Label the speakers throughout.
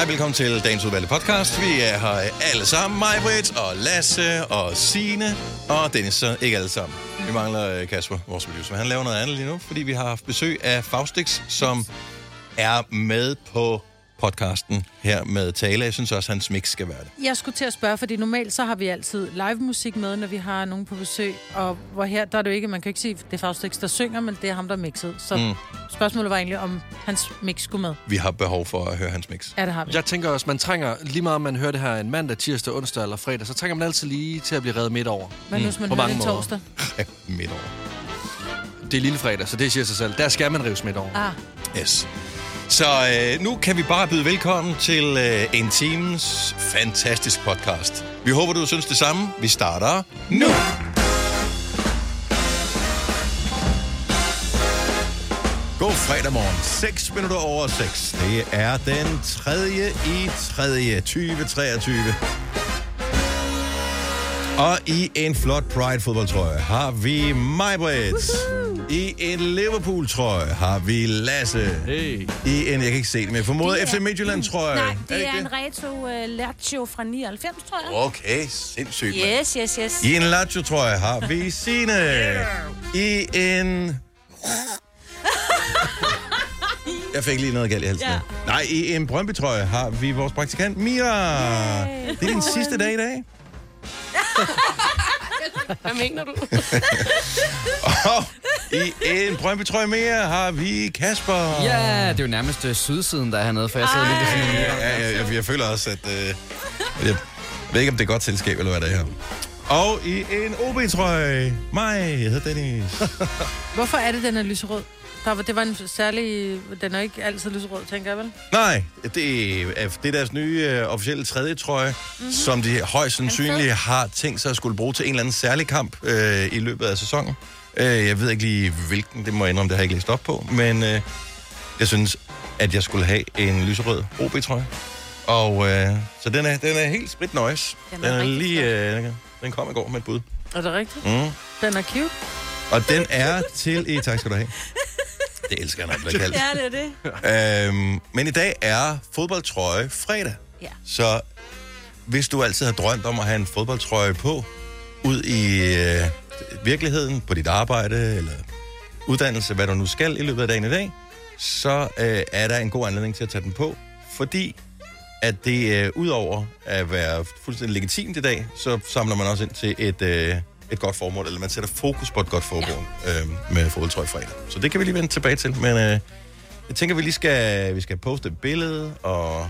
Speaker 1: Hej, velkommen til dagens udvalgte podcast. Vi er her alle sammen. Mig, Britt og Lasse og Signe og Dennis. Så ikke alle sammen. Vi mangler Kasper, vores producer. Han laver noget andet lige nu, fordi vi har haft besøg af Faustix, som er med på podcasten her med tale. Jeg synes også, at hans mix skal være det.
Speaker 2: Jeg skulle til at spørge, fordi normalt så har vi altid live musik med, når vi har nogen på besøg. Og hvor her, der er det jo ikke, man kan ikke sige, det er Faustix, der synger, men det er ham, der er mixet. Så spørgsmålet var egentlig, om hans mix skulle med.
Speaker 1: Vi har behov for at høre hans mix.
Speaker 2: Ja, det har vi.
Speaker 3: Jeg tænker også, man trænger, lige meget om man hører det her en mandag, tirsdag, onsdag eller fredag, så trænger man altid lige til at blive reddet midt over.
Speaker 2: Men hvis man hører det torsdag?
Speaker 1: Midt over.
Speaker 3: Det er lille fredag, så det siger sig selv. Der skal man rives midt over.
Speaker 1: Yes. Så nu kan vi bare byde velkommen til en times fantastisk podcast. Vi håber, du synes det samme. Vi starter nu. God fredag morgen. 6 minutter over 6. Det er den 3.3.2023. Og i en flot Pride-fodboldtrøje har vi Majbrit. I en Liverpool-trøje har vi Lasse.
Speaker 3: Hey.
Speaker 1: I en, jeg kan ikke se det, men jeg formoder FC Midtjylland-trøje.
Speaker 4: Nej, det er en Reto Lazio fra 99, tror jeg.
Speaker 1: Okay, sindssygt.
Speaker 4: Yes.
Speaker 1: I en Lazio-trøje har vi Signe. I en... Jeg fik lige noget galt i halsen. Ja. Nej, i en Brøndby-trøje har vi vores praktikant Mira. Det er din sidste dag i dag.
Speaker 4: Hvad mener du?
Speaker 1: Og i en Brøndby-trøje mere har vi Kasper.
Speaker 5: Ja, det er jo nærmest sydsiden, der er hernede, for jeg sidder lidt ved sådan en...
Speaker 1: Jeg føler også, at... jeg ved ikke, om det er godt selskab, eller hvad det er her. Og i en OB-trøje. Mig, jeg hedder Dennis.
Speaker 2: Hvorfor er det, den er lyserød? Det var en særlig... Den er ikke altid lyserød, tænker jeg vel?
Speaker 1: Nej, det er deres nye officielle tredje trøje, som de højst sandsynligt har tænkt sig at skulle bruge til en eller anden særlig kamp i løbet af sæsonen. Jeg ved ikke lige hvilken, det må jeg indrømme, det har jeg ikke læst op på, men jeg synes, at jeg skulle have en lyserød OB-trøje. Og så den er helt spritnøjs. Den er lige... den kom i går med et bud.
Speaker 2: Er det rigtigt? Den er cute.
Speaker 1: Og den er til... Tak skal du have. Det elsker jeg, når det bliver kaldt.
Speaker 4: Ja, det er det.
Speaker 1: Men i dag er fodboldtrøje fredag.
Speaker 4: Ja.
Speaker 1: Så hvis du altid har drømt om at have en fodboldtrøje på, ud i virkeligheden, på dit arbejde eller uddannelse, hvad du nu skal i løbet af dagen i dag, så er der en god anledning til at tage den på, fordi at det udover at være fuldstændig legitimt i dag, så samler man også ind til et godt formål, eller man sætter fokus på et godt formål med fodboldtrøje fredag. Så det kan vi lige vende tilbage til, men jeg tænker, vi skal poste et billede, og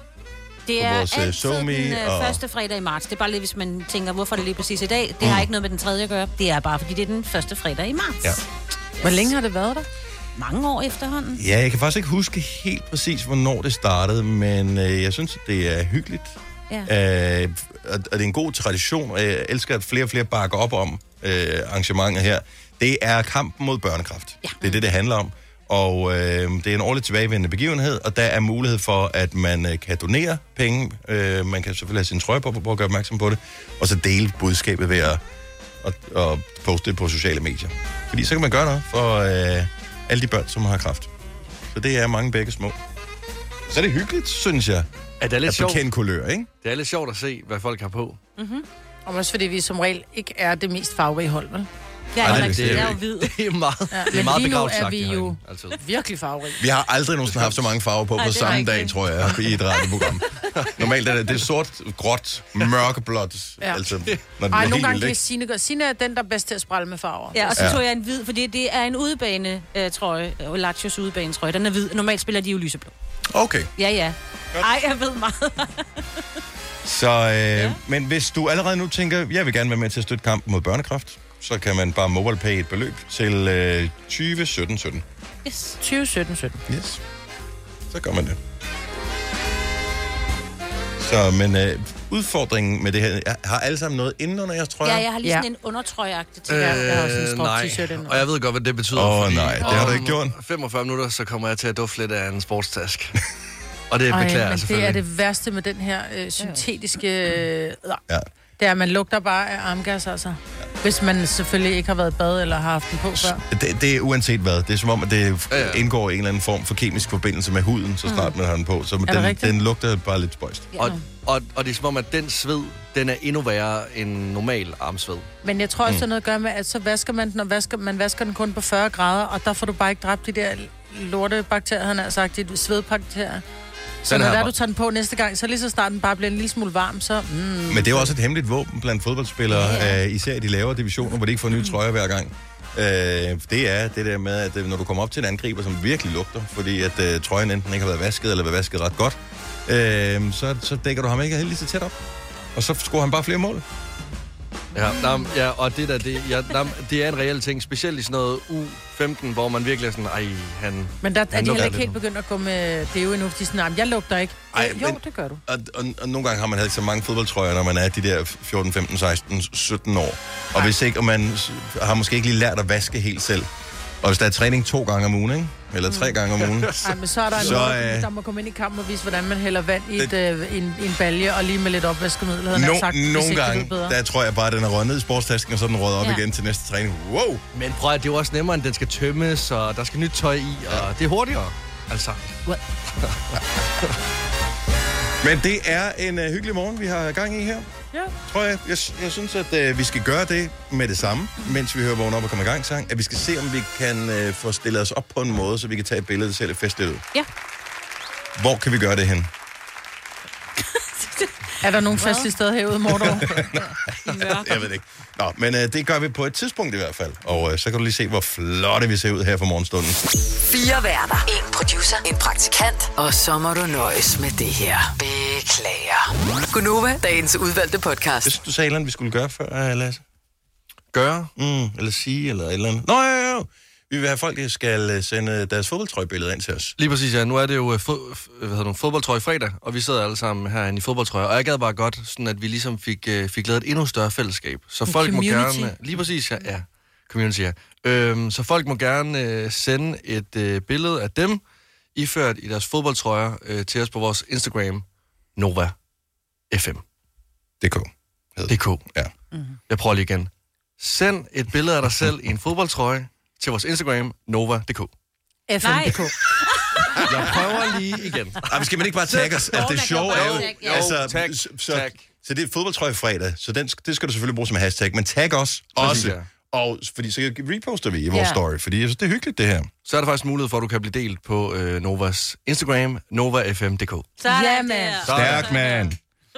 Speaker 4: det er
Speaker 1: vores,
Speaker 4: altid den
Speaker 1: og...
Speaker 4: første fredag i marts. Det er bare lidt, hvis man tænker, hvorfor er det lige præcis i dag? Det har ikke noget med den tredje at gøre. Det er bare, fordi det er den første fredag i marts.
Speaker 1: Ja.
Speaker 2: Hvor længe har det været der?
Speaker 4: Mange år efterhånden.
Speaker 1: Ja, jeg kan faktisk ikke huske helt præcis, hvornår det startede, men jeg synes, det er hyggeligt. Ja. Og det er en god tradition, og jeg elsker, at flere og flere bakker op om arrangementet her. Det er kampen mod børnekræft. Ja. Det er det handler om. Og det er en årligt tilbagevendende begivenhed, og der er mulighed for, at man kan donere penge. Man kan selvfølgelig have sin trøje på at gøre opmærksom på det, og så dele budskabet ved at poste det på sociale medier. Fordi så kan man gøre noget for alle de børn, som har kræft. Så det er mange begge små. Så er det hyggeligt, synes jeg.
Speaker 3: Er det lidt sjovt?
Speaker 1: At bekende kulør, ikke?
Speaker 3: Det er lidt sjovt at se, hvad folk har på.
Speaker 2: Og også fordi vi som regel ikke er det mest farverige hold, vel?
Speaker 4: Jeg er
Speaker 3: jo
Speaker 4: hvid.
Speaker 3: Det er meget,
Speaker 2: Ja,
Speaker 3: det er meget
Speaker 2: lige nu
Speaker 3: begravet
Speaker 2: er vi jo virkelig farverige.
Speaker 1: Vi har aldrig nogensinde haft så mange farver på samme dag, tror jeg, i et radioprogram. Normalt er det sort, gråt, mørkeblåt.
Speaker 2: Ja.
Speaker 1: Altså, når
Speaker 2: Ej, nogle gange kan Signe gøre. Signe er den, der er bedst til at sprælle med farver.
Speaker 4: Ja, og så tog jeg en hvid, fordi det er en udebane-trøje, Lazios udebane-trøje. Den er hvid. Normalt spiller de jo lyseblå.
Speaker 1: Okay.
Speaker 4: Ja. Ej, jeg ved meget.
Speaker 1: Så, men hvis du allerede nu tænker, jeg vil gerne være med til at støtte kampen mod børnekræft, så kan man bare MobilePay et beløb til 2017.
Speaker 4: Yes.
Speaker 2: 2017.
Speaker 1: Yes. Så gør man det. Så, men udfordringen med det her, har alle sammen noget inden under jeres trøjer?
Speaker 4: Ja, jeg har lige sådan en undertrøjeagtig til.
Speaker 2: Jeg har også en strop
Speaker 3: Nej,
Speaker 2: t-shirt
Speaker 3: og jeg ved godt, hvad det betyder.
Speaker 1: Nej, det har du ikke gjort.
Speaker 3: 45 minutter, så kommer jeg til at dufte lidt af en sportstask. Og det beklager jeg
Speaker 2: men
Speaker 3: selvfølgelig.
Speaker 2: det er det værste med den her syntetiske...
Speaker 1: Ja.
Speaker 2: Det er, at man lugter bare af armgas, altså. Hvis man selvfølgelig ikke har været i bad eller har haft den på før.
Speaker 1: Det er uanset hvad. Det er som om, at det indgår i en eller anden form for kemisk forbindelse med huden, så snart man har den på. Så den lugter bare lidt spøjst.
Speaker 3: Ja. Og det er som om, at den sved, den er endnu værre end normal armsved.
Speaker 2: Men jeg tror også, det er noget at gøre med, at så vasker man den, og man vasker den kun på 40 grader, og der får du bare ikke dræbt de der lortebakterier, han har sagt, de svedbakterier. Så når du tager den på næste gang, så lige så snart den bare bliver en lille smule varm, så...
Speaker 1: Men det er jo også et hemmeligt våben blandt fodboldspillere, især i de lavere divisioner, hvor de ikke får nye trøjer hver gang. Det er det der med, at når du kommer op til en angriber, som virkelig lugter, fordi at trøjen enten ikke har været vasket, eller været vasket ret godt, så dækker du ham ikke helt lige så tæt op. Og så scorer han bare flere mål.
Speaker 3: Ja, og det er en reel ting, specielt i sådan noget U15, hvor man virkelig er sådan,
Speaker 2: Men der er de heller ikke helt begyndt at gå med deo endnu, fordi sådan, jeg lugter ikke. Jo, det gør du.
Speaker 1: Og nogle gange har man ikke så mange fodboldtrøjer, når man er de der 14, 15, 16, 17 år. Og hvis ikke, og man har måske ikke lige lært at vaske helt selv. Og hvis der er træning 2 gange om ugen, ikke? Eller 3 gange om ugen.
Speaker 2: Nej, men så er der en der må komme ind i kampen og vise, hvordan man hælder vand i en balje, og lige med lidt opvaskemiddel, havde han sagt.
Speaker 1: Nogle gange, der tror jeg bare, at den er røget ned i sportstasken, og så er den røget op igen til næste træning. Wow!
Speaker 3: Men prøv at det er jo også nemmere, end den skal tømmes, og der skal nyt tøj i, og det er hurtigere. Altså.
Speaker 1: Men det er en hyggelig morgen, vi har gang i her.
Speaker 2: Ja.
Speaker 1: Tror jeg. Jeg synes, at vi skal gøre det med det samme, mens vi hører vågen op og komme i gang sang. At vi skal se, om vi kan få stillet os op på en måde, så vi kan tage et billede, der ser lidt festligt ud.
Speaker 4: Ja.
Speaker 1: Hvor kan vi gøre det hen?
Speaker 2: Er der nogen festlige steder herude i Mordor?
Speaker 1: Jeg ved det ikke. Nå, men det gør vi på et tidspunkt i hvert fald. Og så kan du lige se, hvor flotte vi ser ud her for morgenstunden.
Speaker 6: 4 værter. 1 producer. En praktikant. Og så må du nøjes med det her. Beklager. Gunova, dagens udvalgte podcast.
Speaker 1: Jeg synes, du sagde et eller andet, vi skulle gøre før, Lasse.
Speaker 3: Gøre?
Speaker 1: Eller sige, eller et eller andet. Nå, jo. Vi vil have folk, der skal sende deres fodboldtrøjebilleder ind til os.
Speaker 3: Lige præcis, ja. Nu er det jo fodboldtrøje fredag, og vi sidder alle sammen herinde i fodboldtrøje. Og jeg gad bare godt, sådan at vi ligesom fik lavet et endnu større fællesskab. Så folk må gerne... Lige præcis, ja. Community, ja. Så folk må gerne sende et billede af dem, iført i deres fodboldtrøjer, til os på vores Instagram, Nova FM.
Speaker 1: DK.
Speaker 3: Ja. Jeg prøver lige igen. Send et billede af dig selv i en fodboldtrøje til vores Instagram, Nova.dk.
Speaker 2: FM.dk.
Speaker 3: Jeg prøver lige igen.
Speaker 1: Ej, skal man ikke bare tagge os? Altså, det sjove er jo...
Speaker 3: Tag.
Speaker 1: Så det er fodboldtrøje fredag, så det skal du selvfølgelig bruge som hashtag, men tag os også. Og fordi så reposter vi i vores story, fordi jeg synes, det er hyggeligt, det her.
Speaker 3: Så er der faktisk mulighed for, at du kan blive delt på Novas Instagram, NovaFM.dk.
Speaker 2: Ja, mand.
Speaker 1: Stærk, mand.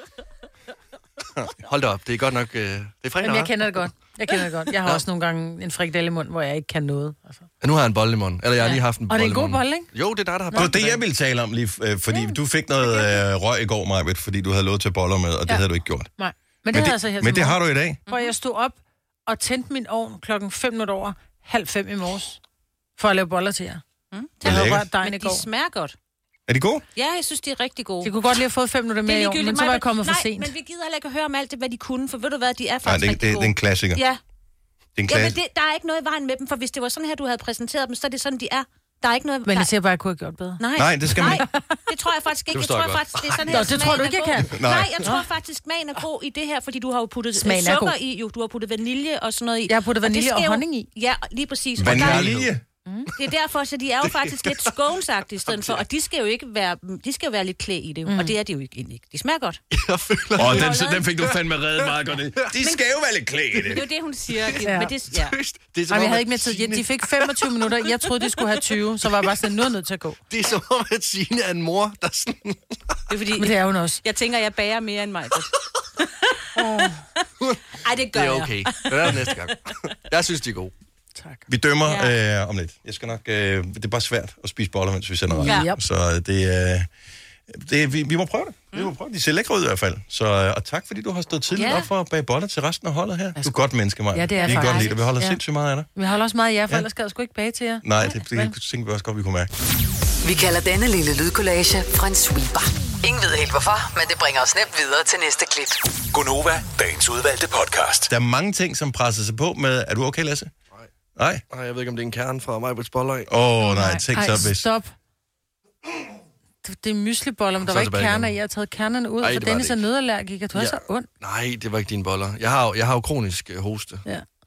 Speaker 3: Hold da op, det er godt nok... det er fredag.
Speaker 2: Jamen, jeg kender det godt. Jeg har også nogle gange en frikadelle i munden, hvor jeg ikke kan noget. Altså.
Speaker 3: Ja, nu har jeg en bolle i munden. Eller jeg har lige haft en bolle i munden.
Speaker 2: Og det er en god bolle, ikke?
Speaker 3: Jo, det er der har
Speaker 1: bolle. Det var det, jeg ville tale om lige, fordi du fik noget røg i går, Majbet, fordi du havde lovet til boller med, og det havde du ikke gjort.
Speaker 2: Nej, men det havde jeg så her.
Speaker 1: Men det har du i dag.
Speaker 2: Hvor jeg stod op og tændte min ovn 5:05 4:30 i morges, for at lave boller til jer.
Speaker 4: Det har rørt dejen i går. De smager godt.
Speaker 1: Er de gode?
Speaker 4: Ja, jeg synes, de er rigtig gode.
Speaker 2: De kunne godt lige have fået 5 minutter mere i ovnen, men så var jeg kommet for sent.
Speaker 4: Men vi gider heller ikke at høre om alt det, hvad de kunne, for ved du hvad, de er faktisk rigtig gode.
Speaker 1: Det er en klassiker.
Speaker 4: Ja.
Speaker 1: Men
Speaker 4: der er ikke noget i vejen med dem, for hvis det var sådan her, du havde præsenteret dem, så er det sådan, de er. Der er ikke noget...
Speaker 2: Men jeg siger bare, at jeg kunne have gjort bedre.
Speaker 1: Nej, det skal man ikke.
Speaker 4: Det tror jeg faktisk ikke. Jeg tror faktisk, det er sådan her,
Speaker 2: det tror du ikke, jeg kan?
Speaker 4: Nej, jeg tror faktisk, smagen er god i det her, fordi du har jo puttet sukker i, jo. Du har puttet vanilje og sådan noget i.
Speaker 2: Jeg har puttet vanilje og honning i.
Speaker 4: Ja, lige præcis.
Speaker 1: Vanilje?
Speaker 4: Det er derfor, så de er jo faktisk lidt sconesagtige i stedet for, og de skal jo ikke være, være lidt klæ i det, og det er de jo ikke. De smager godt.
Speaker 3: Jeg føler...
Speaker 1: den fik du fandme reddet meget godt. De skal jo være lidt klæ i det.
Speaker 4: Det er jo det, hun siger.
Speaker 2: Ja.
Speaker 4: Men det, ja.
Speaker 2: Jeg havde ikke mere tid. De fik 25 minutter. Jeg troede, de skulle have 20, så var jeg bare sådan nødt til at gå.
Speaker 3: Det er som om, at Signe er en mor, der sådan...
Speaker 4: Det er fordi,
Speaker 2: men det er hun også.
Speaker 4: Jeg tænker, jeg bager mere end mig. Ej, det gør jeg.
Speaker 3: Det er okay. Det er næste gang. Jeg synes, de er gode.
Speaker 2: Tak.
Speaker 1: Vi dømmer om lidt. Jeg skal nok... det er bare svært at spise boller, mens vi sender radio.
Speaker 2: Ja.
Speaker 1: Så vi må prøve det. Vi må prøve det. De ser lækre ud i hvert fald. Så, og tak, fordi du har stået tidligt op for at bage boller til resten af holdet her. Du er godt menneske, Maja.
Speaker 2: Ja, det er
Speaker 1: vi
Speaker 2: faktisk.
Speaker 1: Godt lide det. Vi holder sindssygt meget af dig.
Speaker 2: Vi holder også meget af jer, for ellers skal jeg sgu ikke bage til jer.
Speaker 1: Nej, det tænker vi også godt, vi kunne mærke.
Speaker 6: Vi kalder denne lille lydkollage en sweeper. Ingen ved helt hvorfor, men det bringer os nemt videre til næste klip.
Speaker 7: Gunova, dagens udvalgte podcast.
Speaker 1: Der er mange ting, som presser sig på med... Er du okay, Lasse? Nej?
Speaker 3: Nej, jeg ved ikke, om det er en kerne fra mig på et boller.
Speaker 1: Nej, tænk så hvis...
Speaker 2: Stop. Det er mysliboller, men der var ikke kerner i. Jeg har taget kernerne ud, for Dennis er nødallergiker. Du har så ondt.
Speaker 3: Nej, det var ikke dine boller. Jeg har jo kronisk hoste.
Speaker 2: Ja.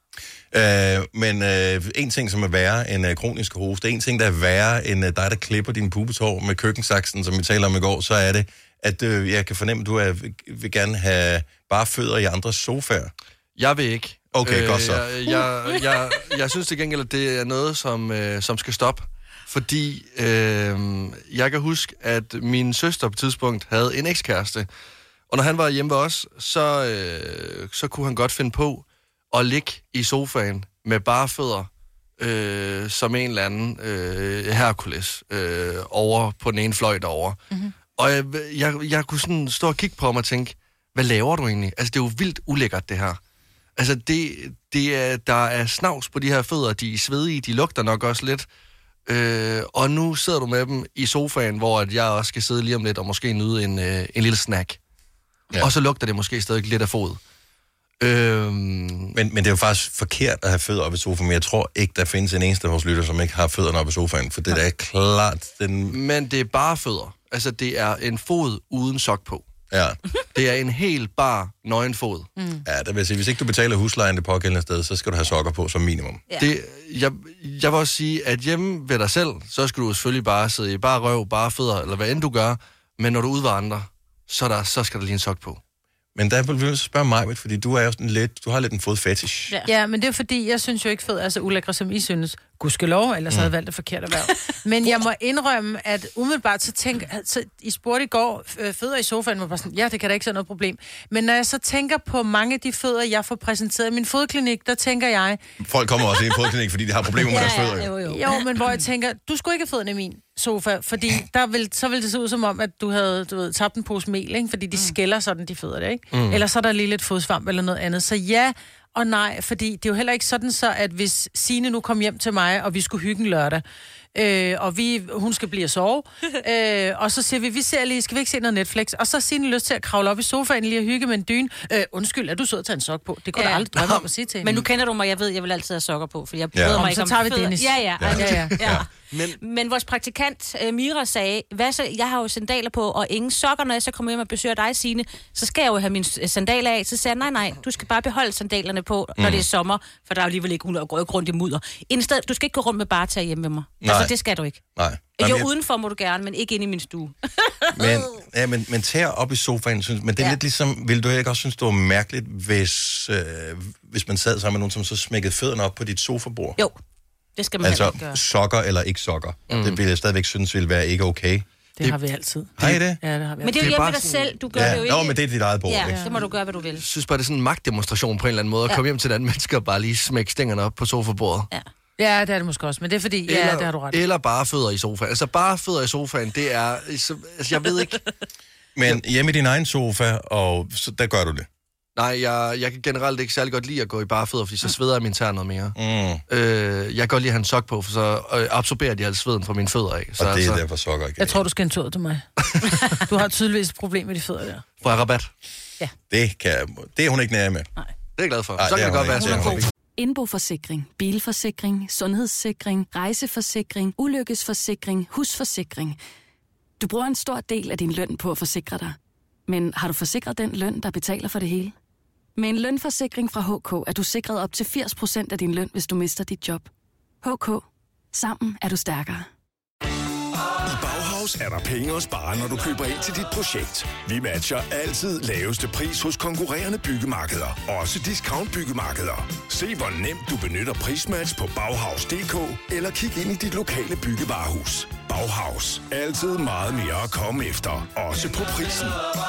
Speaker 1: Men en ting, som er værre end kronisk hoste, en ting, der er værre end dig, der klipper din pubetår med køkkensaksen, som vi talte om i går, så er det, at jeg kan fornemme, at du vil gerne have bare fødder i andres sofaer.
Speaker 3: Jeg vil ikke.
Speaker 1: Okay, godt så.
Speaker 3: Jeg synes til gengæld, at det er noget, som skal stoppe. Fordi jeg kan huske, at min søster på et tidspunkt havde en ekskæreste. Og når han var hjemme ved os, så kunne han godt finde på at ligge i sofaen med bare fødder, som en eller anden Hercules over på den ene fløj derovre. Mm-hmm. Og jeg kunne sådan stå og kigge på ham og tænke, hvad laver du egentlig? Altså, det er jo vildt ulækkert, det her. Altså, der er snavs på de her fødder, de er svedige, de lugter nok også lidt. Og nu sidder du med dem i sofaen, hvor jeg også skal sidde lige om lidt og måske nyde en lille snack. Ja. Og så lugter det måske stadig lidt af fod.
Speaker 1: Men det er jo faktisk forkert at have fødder oppe i sofaen, men jeg tror ikke, der findes en eneste af vores lytter, som ikke har fødderne oppe i sofaen, for det er klart...
Speaker 3: Men det er bare fødder. Altså, det er en fod uden sok på.
Speaker 1: Ja.
Speaker 3: Det er en helt bar nøgenfod.
Speaker 1: Mm. Ja, der vil sige, hvis ikke du betaler huslejen det pågældende sted, så skal du have sokker på som minimum.
Speaker 3: Ja. Jeg vil også sige, at hjemme ved dig selv, så skal du selvfølgelig bare sidde i bare røv, bare fødder, eller hvad end du gør, men når du er ude ved andre, så skal der lige en sok på.
Speaker 1: Men der vil jeg spørge mig, fordi du er jo sådan lidt, du har lidt en fodfetish.
Speaker 2: Ja, men det er fordi, jeg synes jo ikke fødder er så ulækre, som I synes. Gudskelov, ellers havde jeg valgt det forkert erhverv. Men jeg må indrømme, at umiddelbart så I spurgte i går, fødder i sofaen, var bare sådan, ja, det kan da ikke være noget problem. Men når jeg så tænker på mange af de fødder, jeg får præsenteret i min fodklinik, der tænker jeg...
Speaker 1: Folk kommer også i en fodklinik, fordi de har problemer med deres fødder.
Speaker 2: Jo, men hvor jeg tænker, du skulle ikke have fødderne i min sofa, fordi så ville det se ud som om, at du havde tabt en pose mel, ikke? Fordi de skælder sådan, de fødder det, ikke? Eller så er der lige lidt fodsvamp eller noget andet. Så ja og nej, fordi det er jo heller ikke sådan så, at hvis Signe nu kom hjem til mig, og vi skulle hygge en lørdag, og hun skal blive at sove, og så siger vi ser lige, skal vi ikke se noget Netflix? Og så har Signe lyst til at kravle op i sofaen lige og hygge med en dyne. Undskyld, er du sød at tage en sok på? Det kunne jeg aldrig drømme om at sige til hende.
Speaker 4: Men nu kender du mig, jeg ved, jeg vil altid have sokker på, for jeg bryder mig ikke om
Speaker 2: fødder. Så tager vi Dennis.
Speaker 4: Ja. Men vores praktikant Mira sagde, jeg har jo sandaler på, og ingen sokker, når jeg så kommer hjem og besøger dig, Signe, så skal jeg jo have mine sandaler af. Så sagde jeg, nej, du skal bare beholde sandalerne på, når det er sommer, for der er jo alligevel ikke rundt i mudder. Du skal ikke gå rundt med bare tage hjemme med mig.
Speaker 1: Nej.
Speaker 4: Altså, det skal du ikke.
Speaker 1: Nej.
Speaker 4: Jo, udenfor må du gerne, men ikke inde i min stue.
Speaker 1: men tager op i sofaen, men det er lidt ligesom, vil du ikke også synes, det var mærkeligt, hvis man sad sammen med nogen, som så smækkede fødderne op på dit sofabord?
Speaker 4: Jo, det skal man ikke gøre.
Speaker 1: Altså, sokker eller ikke sokker. Det vil jeg stadigvæk synes, ville være ikke okay.
Speaker 2: Det har vi altid.
Speaker 1: Har I det?
Speaker 2: Ja, det har vi.
Speaker 4: Men det er jo hjemme ved dig selv, du gør det jo ikke.
Speaker 1: Nå, men det er dit eget bord.
Speaker 4: Ja, så må du gøre, hvad du vil.
Speaker 3: Jeg synes bare, det er sådan en magtdemonstration på en eller anden måde, at komme hjem til et andet menneske og bare lige smække stængerne op på sofabordet.
Speaker 2: Ja, det er det måske også, men det er fordi, det har du ret.
Speaker 3: Eller bare fødder i sofaen. Altså bare fødder i sofaen, det er, altså jeg ved ikke.
Speaker 1: Men hjemme i din egen sofa, og så, der gør du det?
Speaker 3: Nej, jeg kan generelt ikke særlig godt lide at gå i bare fødder, fordi så sveder jeg min tær noget mere. Jeg kan godt lide at have en sok på, for så absorberer de alt sveden fra mine fødder af. Så
Speaker 1: og det er derfor sokker ikke.
Speaker 2: Jeg tror, du skal en tur til mig. Du har tydeligvis et problem med de fødder der.
Speaker 3: Får jeg rabat?
Speaker 2: Ja.
Speaker 1: Det er hun ikke nær med.
Speaker 2: Nej.
Speaker 3: Det er jeg glad for.
Speaker 1: Nej,
Speaker 3: så kan det godt være,
Speaker 8: Indboforsikring, bilforsikring, sundhedssikring, rejseforsikring, ulykkesforsikring, husforsikring. Du bruger en stor del af din løn på at forsikre dig. Men har du forsikret den løn, der betaler for det hele? Med en lønforsikring fra HK er du sikret op til 80% af din løn, hvis du mister dit job. HK. Sammen er du stærkere.
Speaker 7: I Bauhaus er der penge at spare, når du køber ind til dit projekt. Vi matcher altid laveste pris hos konkurrerende byggemarkeder. Også discount byggemarkeder. Se hvor nemt du benytter prismatch på Bauhaus.dk eller kig ind i dit lokale byggevarehus. Bauhaus. Altid meget mere at komme efter. Også på prisen.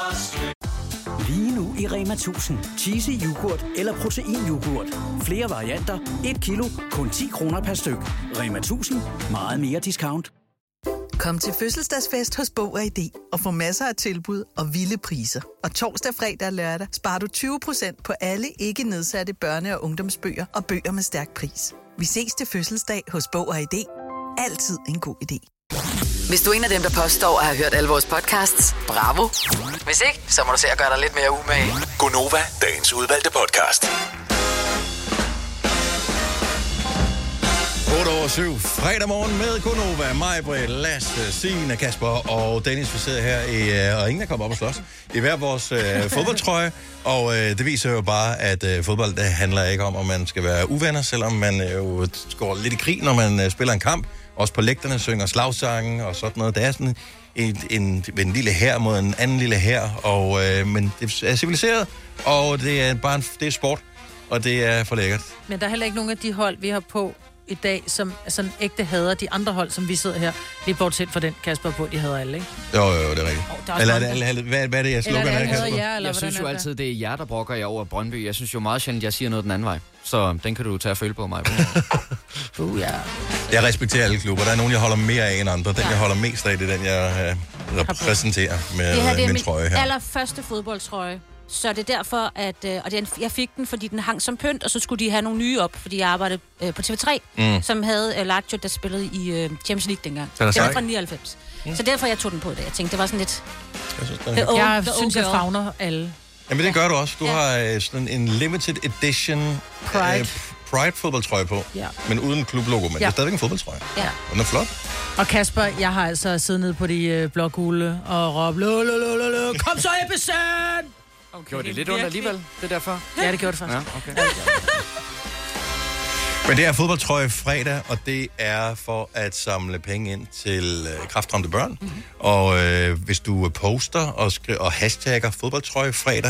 Speaker 9: Lige nu i Rema 1000. Cheesy yoghurt eller proteinyoghurt. Flere varianter. 1 kilo. Kun 10 kroner per styk. Rema 1000. Meget mere discount.
Speaker 10: Kom til fødselsdagsfest hos Bog og ID og få masser af tilbud og vilde priser. Og torsdag, fredag og lørdag sparer du 20% på alle ikke nedsatte børne- og ungdomsbøger og bøger med stærk pris. Vi ses til fødselsdag hos Bog og ID. Altid en god idé.
Speaker 6: Hvis du er en af dem, der påstår at have hørt alle vores podcasts, bravo. Hvis ikke, så må du se at gøre dig lidt mere umage.
Speaker 7: Gonova, dagens udvalgte podcast.
Speaker 1: 7 fredag morgen med Gunova, Majbrit, Lasse, Signe, Kasper og Dennis. Vi sidder her og ingen er kommet op og slås i hver vores fodboldtrøje. Og det viser jo bare, at fodbold det handler ikke om man skal være uvenner, selvom man jo går lidt i krig, når man spiller en kamp. Også på lægterne synger slagsange og sådan noget. Det er sådan en lille hær mod en anden lille hær, men det er civiliseret, og det er bare det er sport, og det er for lækkert.
Speaker 2: Men der er heller ikke nogen af de hold, vi har på i dag, som er sådan ægte hader de andre hold, som vi sidder her. Lige bortset fra den, Kasper, på, de hader alle, ikke?
Speaker 1: Jo, det er rigtigt. Eller hvad er det, jeg slukker af, Kasper?
Speaker 5: Jeg synes jo altid, det er jer, der brokker jer over Brøndby. Jeg synes jo meget sjældent, jeg siger noget den anden vej. Så den kan du tage at føle på mig.
Speaker 2: Ja.
Speaker 1: Jeg respekterer alle klubber. Der er nogen, jeg holder mere af end andre. Den, jeg holder mest af, det er den, jeg repræsenterer med min trøje her.
Speaker 4: Det er min allerførste fodboldtrøje. Så det er derfor, at jeg fik den, fordi den hang som pynt, og så skulle de have nogle nye op, fordi jeg arbejdede på TV3, som havde Lazio, der spillede i Champions League dengang. Det var fra 99. Så derfor jeg tog den på i dag. Jeg tænkte, det var sådan lidt...
Speaker 2: Jeg synes, jeg favner alle.
Speaker 1: Jamen, det gør du også. Du har sådan en limited edition Pride-fodboldtrøje på, men uden klublogo, men det er stadigvæk en fodboldtrøje. Ja. Den er flot.
Speaker 2: Og Kasper, jeg har altså siddet nede på de blågule og råbt, kom så, Ebbesen!
Speaker 5: Okay, gjorde det lidt ondt alligevel, det er derfor?
Speaker 2: Ja, det gjorde det faktisk.
Speaker 5: Ja, okay.
Speaker 1: Men det er fodboldtrøje fredag, og det er for at samle penge ind til kræftramte børn. Mm-hmm. Og hvis du poster og hashtagger fodboldtrøje fredag,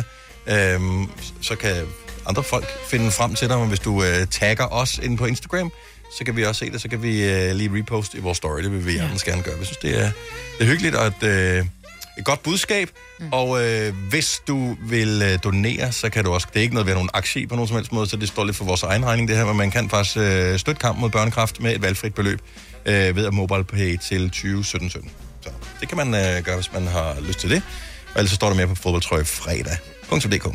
Speaker 1: så kan andre folk finde frem til dig. Men hvis du tagger os inde på Instagram, så kan vi også se det. Så kan vi lige reposte i vores story. Det vil vi gerne gøre. Jeg synes, det er hyggeligt og et godt budskab. Og hvis du vil donere, så kan du også... Det er ikke noget, vi har nogen aktie i på nogen som helst måde, så det står lidt for vores egen regning, det her. Men man kan faktisk støtte kampen mod børnekræft med et valgfrit beløb ved at MobilePay til 2017. Så det kan man gøre, hvis man har lyst til det. Og ellers så står der mere på fodboldtrøjefredag.dk.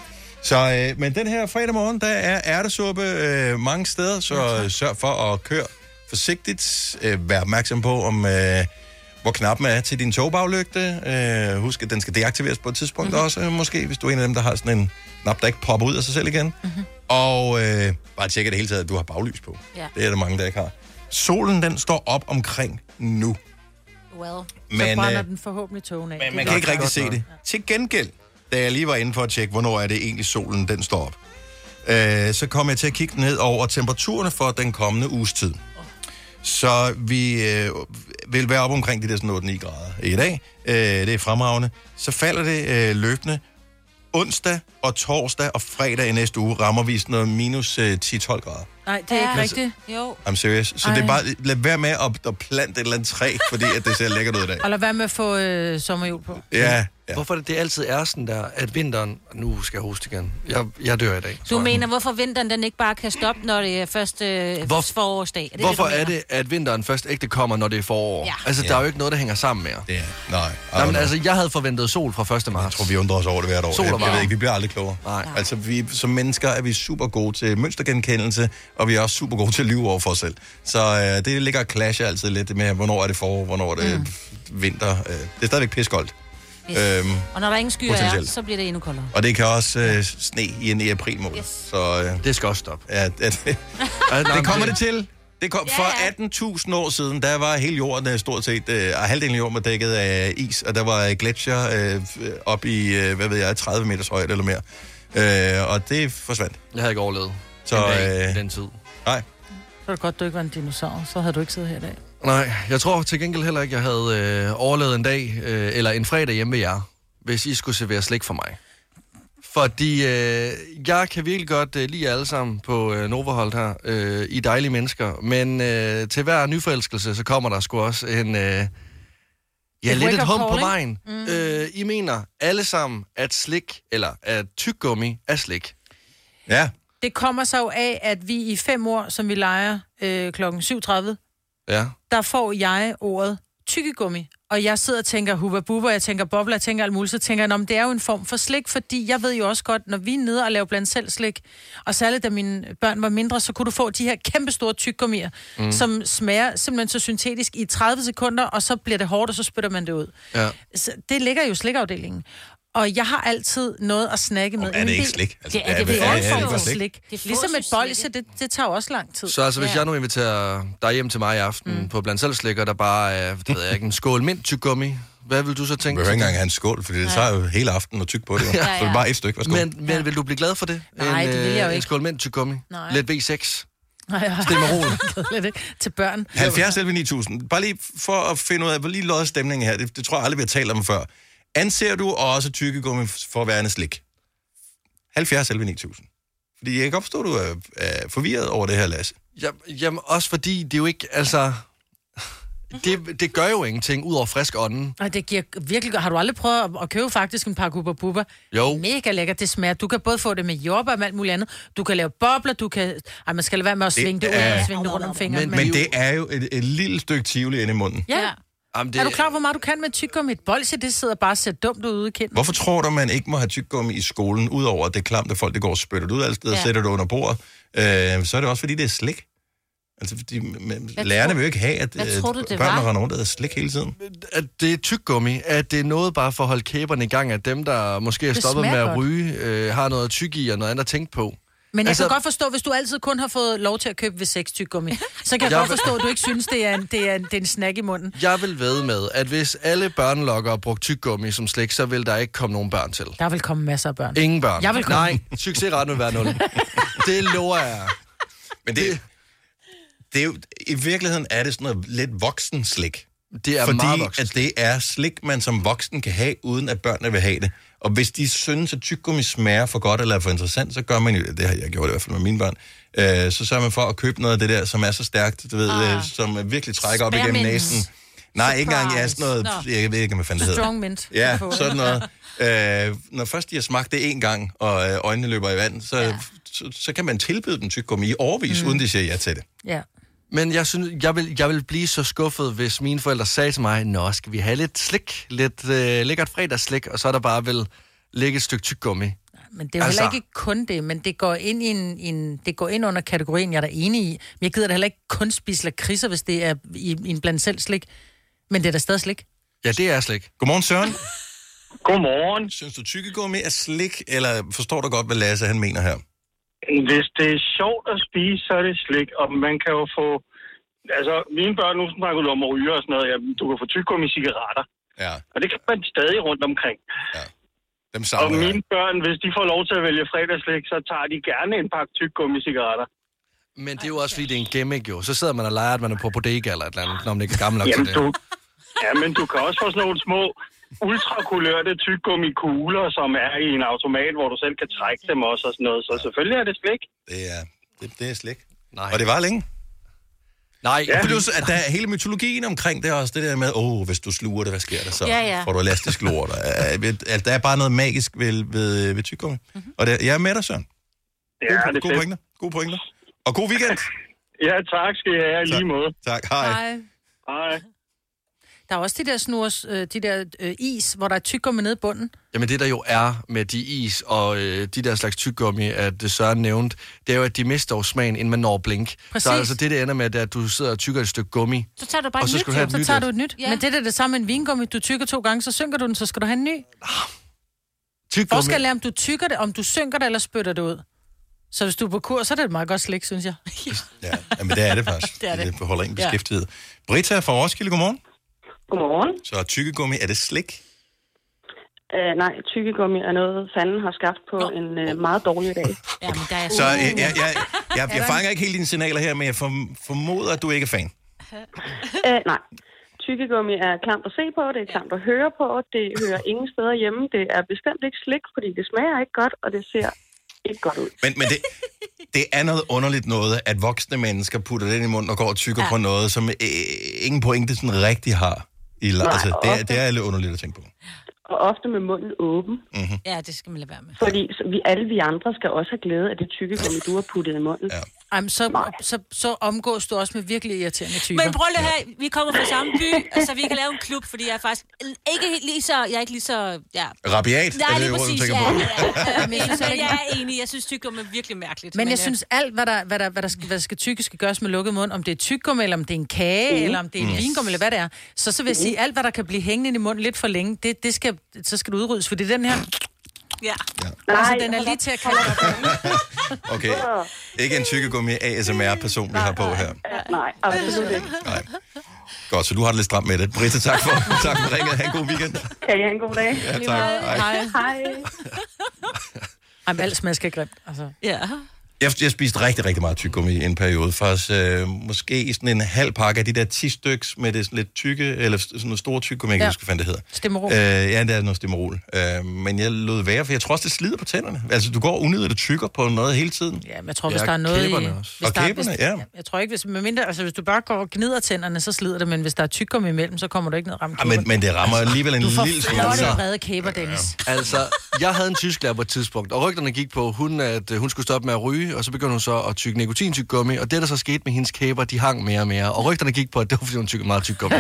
Speaker 1: Så, men den her fredag morgen, der er ærtesuppe mange steder, så sørg for at køre forsigtigt. Vær opmærksom på, om hvor knappen er til din togbaglygte. Husk, at den skal deaktiveres på et tidspunkt også, måske, hvis du er en af dem, der har sådan en knap, der ikke popper ud af sig selv igen. Og bare tjekke det hele taget, at du har baglys på. Ja. Det er der mange, der ikke har. Solen, den står op omkring nu.
Speaker 2: Men, så brænder den forhåbentlig togen af.
Speaker 1: Men man kan ikke rigtig se det. Ja. Til gengæld, da jeg lige var inde for at tjekke, hvornår er det egentlig solen, den står op, så kom jeg til at kigge ned over temperaturerne for den kommende uges tid. Så vi vil være op omkring de der sådan 8-9 grader i dag. Det er fremragende. Så falder det løbende. Onsdag og torsdag og fredag i næste uge rammer vi sådan noget minus 10-12 grader.
Speaker 2: Nej, det er ikke rigtigt.
Speaker 4: Jo.
Speaker 1: I'm serious. Så det er bare, lad være med at plante et eller andet træ, fordi at det ser lækkert ud i dag.
Speaker 2: Og lad være med at få sommerhjul på.
Speaker 1: Ja.
Speaker 3: Hvorfor det altid er sådan der, at vinteren... Nu skal jeg hoste igen. Jeg dør i dag.
Speaker 4: Du mener, hvorfor vinteren den ikke bare kan stoppe, når det er første forårsdag?
Speaker 3: Hvorfor er det, at vinteren først ægte kommer, når det er forår? Ja. Altså, der er jo ikke noget, der hænger sammen mere.
Speaker 1: Nej,
Speaker 3: men altså, jeg havde forventet sol fra 1. marts.
Speaker 1: Jeg tror, vi undrer os over det hvert år.
Speaker 3: Sol og
Speaker 1: jeg ved ikke, vi bliver aldrig klogere.
Speaker 3: Nej.
Speaker 1: Altså, vi, som mennesker er vi super gode til mønstergenkendelse, og vi er også super gode til at lyve over for os selv. Så det ligger og clasher altid lidt med, hvornår er det forår, hvornår er det vinter. Det er stadigvæk piskoldt.
Speaker 4: Yes. Og når der ingen skyer er, så bliver det endnu koldere.
Speaker 1: Og det kan også sne i april måned.
Speaker 4: Yes.
Speaker 1: Så
Speaker 3: det skal også stoppe.
Speaker 1: Ja, det kommer det til. Det kom for 18.000 år siden, der var hele jorden stort set, halvdelen af jorden var dækket af is, og der var gletsjer op i, 30 meters højde eller mere. Og det forsvandt.
Speaker 3: Jeg havde ikke overlevet den tid.
Speaker 1: Nej.
Speaker 2: Så er det godt, du ikke var en dinosaur, så havde du ikke siddet her i dag.
Speaker 3: Nej, jeg tror til gengæld heller ikke, jeg havde overlevet en dag, eller en fredag hjemme ved jer, hvis I skulle servere slik for mig. Fordi jeg kan virkelig godt lide alle sammen på Novahold her. I er dejlige mennesker. Men til hver nyforelskelse, så kommer der sgu også en... lidt et hump på vejen. I mener alle sammen, at slik, eller at tyggegummi er slik.
Speaker 1: Ja.
Speaker 2: Det kommer så af, at vi i 5 år, som vi leger klokken 7.30, der får jeg ordet tyggegummi. Og jeg sidder og tænker hubba bubba, jeg tænker bobler, jeg tænker alt muligt, så tænker jeg, det er jo en form for slik, fordi jeg ved jo også godt, når vi er nede og laver blandt selv slik, og særligt da mine børn var mindre, så kunne du få de her kæmpe store tyggegummier, som smager simpelthen så syntetisk i 30 sekunder, og så bliver det hårdt, og så spytter man det ud. Ja. Så det ligger jo i slikafdelingen. Og jeg har altid noget at snakke med.
Speaker 1: Er det ikke slik?
Speaker 2: Altså, det er det slik. Ligesom et bolse, det tager også lang tid.
Speaker 3: Så altså, hvis jeg nu inviterer dig hjem til mig i aften på blandt selv slik, og der bare er, det ved jeg ikke, en skål mint tyggegummi, hvad vil du så tænke?
Speaker 1: Du behøver ikke engang have en skål, for det tager jo hele aftenen at tygge på det. Så det er bare et stykke. Værsgo.
Speaker 3: Men vil du blive glad for det?
Speaker 2: Nej, det vil jeg jo ikke.
Speaker 3: En skål mint tyggegummi? Lidt V6?
Speaker 2: Stemmerol. Til børn.
Speaker 1: 70-11-9000. Bare lige for at finde ud af, hvor lige lodder stemningen her. Det tror jeg aldrig, vi har talt om før. Anser du også tyggegummi for værende slik? 70-11-9000. Fordi jeg kan godt forstå, at du er forvirret over det her, Lasse.
Speaker 3: Jamen, også fordi det er jo ikke, altså... Det gør jo ingenting, ud over frisk ånden.
Speaker 2: Og det giver virkelig... Har du aldrig prøvet at købe faktisk en par Hubba Bubba?
Speaker 3: Jo.
Speaker 2: Mega lækkert, det smager. Du kan både få det med jordbær og alt muligt andet. Du kan lave bobler, du kan... Ej, man skal lade være med at svinge det ud og svinge det rundt om fingrene.
Speaker 1: Men det er jo et lille stykke tivoli inde i munden.
Speaker 2: Ja. Jamen, det... Er du klar, hvor meget du kan med tyggegummi? Et bolse, det sidder bare og ser dumt ud i kinden.
Speaker 1: Hvorfor tror du, man ikke må have tyggegummi i skolen, udover at det er klamt, at folk det går og spytter det ud alle steder, sætter det under bordet? Så er det også, fordi det er slik. Altså, fordi lærerne vil jo ikke have, at børnene render rundt og slik hele tiden.
Speaker 3: At det er tyggegummi, at det er noget bare for at holde kæberne i gang, at dem, der måske er stoppet med at ryge, har noget at tygge i og noget andet at tænke på.
Speaker 2: Men jeg kan godt forstå, hvis du altid kun har fået lov til at købe V6 tyggegummi, så kan jeg godt forstå, at du ikke synes, det er en snack i munden.
Speaker 3: Jeg vil vædde med, at hvis alle børnelokkere brugte tyggegummi som slik, så vil der ikke komme nogen børn til.
Speaker 2: Der vil komme masser af børn.
Speaker 3: Ingen børn.
Speaker 2: Jeg vil komme.
Speaker 3: Nej, succesretten vil være 0. Det lover jeg.
Speaker 1: Men det er jo, i virkeligheden er det sådan noget lidt voksen slik.
Speaker 3: Det er meget voksen.
Speaker 1: Fordi at det er slik, man som voksen kan have, uden at børnene vil have det. Og hvis de synes, at tyggegummi smager for godt eller for interessant, så gør man jo, det har jeg gjort i hvert fald med mine børn, så sørger man for at købe noget af det der, som er så stærkt, du ved, som virkelig trækker op igennem næsen. Nej, ikke engang, sådan noget, jeg ved ikke, hvad fanden det hedder.
Speaker 2: Strong mint.
Speaker 1: Ja, sådan noget. Når først de har smagt det en gang, og øjnene løber i vand, så kan man tilbyde dem tyggegummi i årevis, uden de siger ja til det.
Speaker 2: Ja.
Speaker 3: Men jeg synes, jeg vil blive så skuffet, hvis mine forældre sagde til mig, nå, skal vi have lidt slik, lidt lækkert fredagsslik, og så er der bare vel ligge et stykke tyggegummi.
Speaker 2: Men det er jo heller ikke kun det, men det går ind det går ind under kategorien, jeg er da enig i. Men jeg gider da heller ikke kun spise lakridser, hvis det er i en blandt selv slik. Men det er da stadig slik.
Speaker 3: Ja, det er slik.
Speaker 1: Godmorgen, Søren.
Speaker 11: Godmorgen.
Speaker 1: Synes du, tyggegummi er slik, eller forstår du godt, hvad Lasse han mener her?
Speaker 11: Hvis det er sjovt at spise, så er det slik, og man kan jo få... Altså, mine børn nu snakker om at ryge og sådan noget. Ja, du kan få tyggegummi cigaretter.
Speaker 1: Ja.
Speaker 11: Og det kan man stadig rundt omkring.
Speaker 1: Ja. Dem
Speaker 11: og mine børn, hvis de får lov til at vælge fredagslik, så tager de gerne en pakke tyggegummi cigaretter.
Speaker 3: Men det er jo også, fordi det er en gimmick jo. Så sidder man og leger, at man er på bodega eller et eller andet, når man ikke er gammel nok til det.
Speaker 11: Ja, men du kan også få sådan nogle små ultrakulørte tyggegummi-kugler, som er i en automat, hvor du selv kan trække dem også og sådan noget. Så selvfølgelig er det slik.
Speaker 1: Det er slik.
Speaker 3: Nej.
Speaker 1: Og det var længe.
Speaker 3: Nej.
Speaker 1: Ja. Plus, at der er hele mytologien omkring det også, det der med, hvis du sluger det, hvad sker der så? Ja. Får du elastisk lort. Der er bare noget magisk ved tyggegummi. Mm-hmm. Og jeg er med dig, Søren.
Speaker 11: Ja, det er fedt.
Speaker 1: God pointer. Og god weekend.
Speaker 11: Ja, tak skal jeg have, lige måde.
Speaker 1: Tak, hej.
Speaker 11: Hej.
Speaker 2: Der er også de der snurs, is, hvor der er tyggegummi nede i bunden.
Speaker 3: Jamen det der jo er med de is og de der slags tyggegummi, at Søren nævnte, det er jo, at de mister jo smagen, inden man når blink.
Speaker 2: Præcis.
Speaker 3: Så altså det ender med, at du sidder og tygger et stykke gummi.
Speaker 4: Så tager du bare
Speaker 3: og
Speaker 4: et
Speaker 3: så
Speaker 4: nyt.
Speaker 3: skal du have et
Speaker 2: så
Speaker 3: nyt.
Speaker 2: tager du et nyt. Ja. Men det er det samme med en vingummi. Du tykker 2 gange, så synker du den, så skal du have en ny. Forskellen er, om du tykker det, om du synker det, eller spytter det ud. Så hvis du er på kur, så er det et meget godt slik, synes jeg.
Speaker 1: Ja, men det er det faktisk. det holder en beskæftiget. Britta fra Roskilde, godmorgen.
Speaker 12: Godmorgen.
Speaker 1: Så tyggegummi, er det slik?
Speaker 12: Nej, tyggegummi er noget, fanden har skabt på en meget dårlig dag.
Speaker 4: Jamen, der er
Speaker 1: så jeg fanger ikke helt dine signaler her, men jeg formoder, at du ikke er fan.
Speaker 12: Nej. Tyggegummi er klamt at se på, det er klamt at høre på, det hører ingen steder hjemme. Det er bestemt ikke slik, fordi det smager ikke godt, og det ser ikke godt ud.
Speaker 1: Men det er noget underligt noget, at voksne mennesker putter det ind i munden og går og tykker på noget, som ingen pointe sådan rigtig har. Det er lidt underligt at tænke på.
Speaker 12: Og ofte med munden åben.
Speaker 1: Mm-hmm.
Speaker 4: Ja, det skal man lade være med.
Speaker 12: Fordi alle vi andre skal også have glæde af det tyggegummi, du har puttet i munden. Ja.
Speaker 2: Jamen, så omgås du også med virkelig irriterende typer.
Speaker 4: Men prøv lige her, vi kommer fra samme by, så vi kan lave en klub, fordi jeg er faktisk ikke lige så... Jeg er ikke lige så... Ja.
Speaker 1: Rabiat?
Speaker 4: Nej, det er præcis.
Speaker 2: Men
Speaker 4: jeg er enig. Jeg synes, tyggegummi er virkelig mærkeligt.
Speaker 2: Men jeg synes, alt, hvad der skal tygge, skal gøres med lukket mund. Om det er tyggegummi, eller om det er en kage, eller om det er en vingummi, eller hvad det er. Så vil jeg sige, alt, hvad der kan blive hængende i munden lidt for længe, det skal så skal du udryddes, for det er den her...
Speaker 4: Ja.
Speaker 2: Altså, den er lige til at kalde op.
Speaker 1: Okay. Ikke en tykkegummi ASMR-person, vi har på her.
Speaker 12: Nej, absolut ikke.
Speaker 1: Nej. Godt, så du har det lidt stramt med det. Britta, tak for ringet. Ha' en god weekend.
Speaker 12: Kan I have en god dag?
Speaker 1: Ja, tak.
Speaker 12: Hej.
Speaker 2: Jamen, alt smager skal grimt. Altså.
Speaker 4: Ja.
Speaker 1: Jeg spiste rigtig, rigtig meget tyggegummi i en periode. Faktisk måske sådan en halv pakke af de der 10 styks med det sådan lidt tykke, eller sådan noget store tyggegummi, jeg kan huske, hvad det hedder.
Speaker 2: Stimmerol.
Speaker 1: Ja, det er noget stimmerol. Men jeg lod være, for jeg tror også, det slider på tænderne. Altså, du går unødigt og tykker på noget hele tiden.
Speaker 2: Ja, men jeg tror, hvis der er noget i...
Speaker 1: Og kæberne, ja.
Speaker 2: Jeg tror ikke, hvis du bare går og gnider tænderne, så slider det, men hvis der er tyggegummi imellem, så kommer du ikke ned og ramme kæberne.
Speaker 1: Men det rammer alligevel en lille smule.
Speaker 2: Du får flotte brede kæber, Dennis.
Speaker 3: Altså, jeg havde en tysklærer på et tidspunkt, og rygterne gik på, at hun skulle stoppe med at ryge, og så begyndte hun så at tygge nikotintyggegummi, og det, der så skete med hendes kæber, de hang mere og mere, og rygterne gik på, at det var, fordi hun tyggede meget tyggegummi.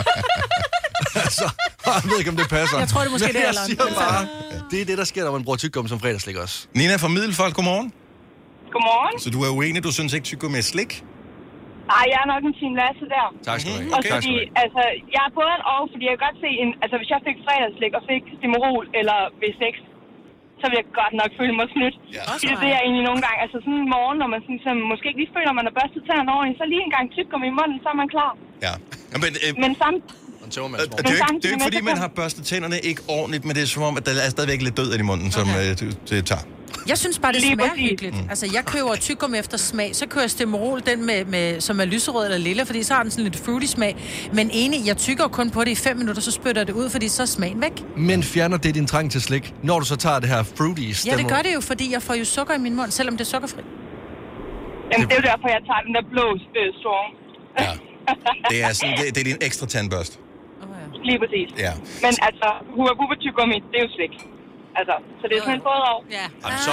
Speaker 3: Altså, jeg ved ikke, om det passer.
Speaker 2: Jeg tror, det måske det er
Speaker 3: jeg siger bare, det er det, der sker, når man bruger tyggegummi som fredagslik også.
Speaker 1: Nina fra Middelfart, godmorgen.
Speaker 13: Godmorgen.
Speaker 1: Så du er uenig, du synes ikke tyggegummi er slik?
Speaker 13: Nej, jeg er nok en team Lasse der.
Speaker 3: Tak skal du have.
Speaker 13: Okay. Fordi, altså, jeg er både en og, fordi jeg kan godt se, hvis jeg fik fredagslik og fik Stimorol eller V6, så vil jeg godt nok føle mig snydt. Ja. Det er jeg egentlig nogle gange. Altså sådan en morgen, når man sådan, måske ikke lige føler, at man har børstet tænderne ordentligt, så lige en gang tyggegummi i munden, så er man klar.
Speaker 1: Ja.
Speaker 13: Men samt...
Speaker 1: Det er jo ikke fordi, man har børstet tænderne ikke ordentligt, men det er som om, at der er stadigvæk lidt død i munden, som det tager.
Speaker 2: Jeg synes bare, det smager hyggeligt. Altså, jeg køber tyggegummi efter smag, så kører jeg Stimorol, den som er lyserød eller lille, fordi så har den sådan lidt fruity smag. Men enig, jeg tykker kun på det i 5 minutter, så spytter det ud, fordi så er smagen væk.
Speaker 3: Men fjerner det din trang til slik, når du så tager det her fruity Stimorol?
Speaker 2: Ja, det gør det jo, fordi jeg får jo sukker i min mund, selvom det er sukkerfri.
Speaker 13: Jamen, det er jo derfor, jeg tager den der blå strong.
Speaker 1: Ja. Det er din ekstra tandbørste.
Speaker 13: Lige præcis.
Speaker 1: Ja.
Speaker 13: Men altså, hua tyggegummi, det er jo slik. Altså, så det er sådan en både og.
Speaker 4: Ja.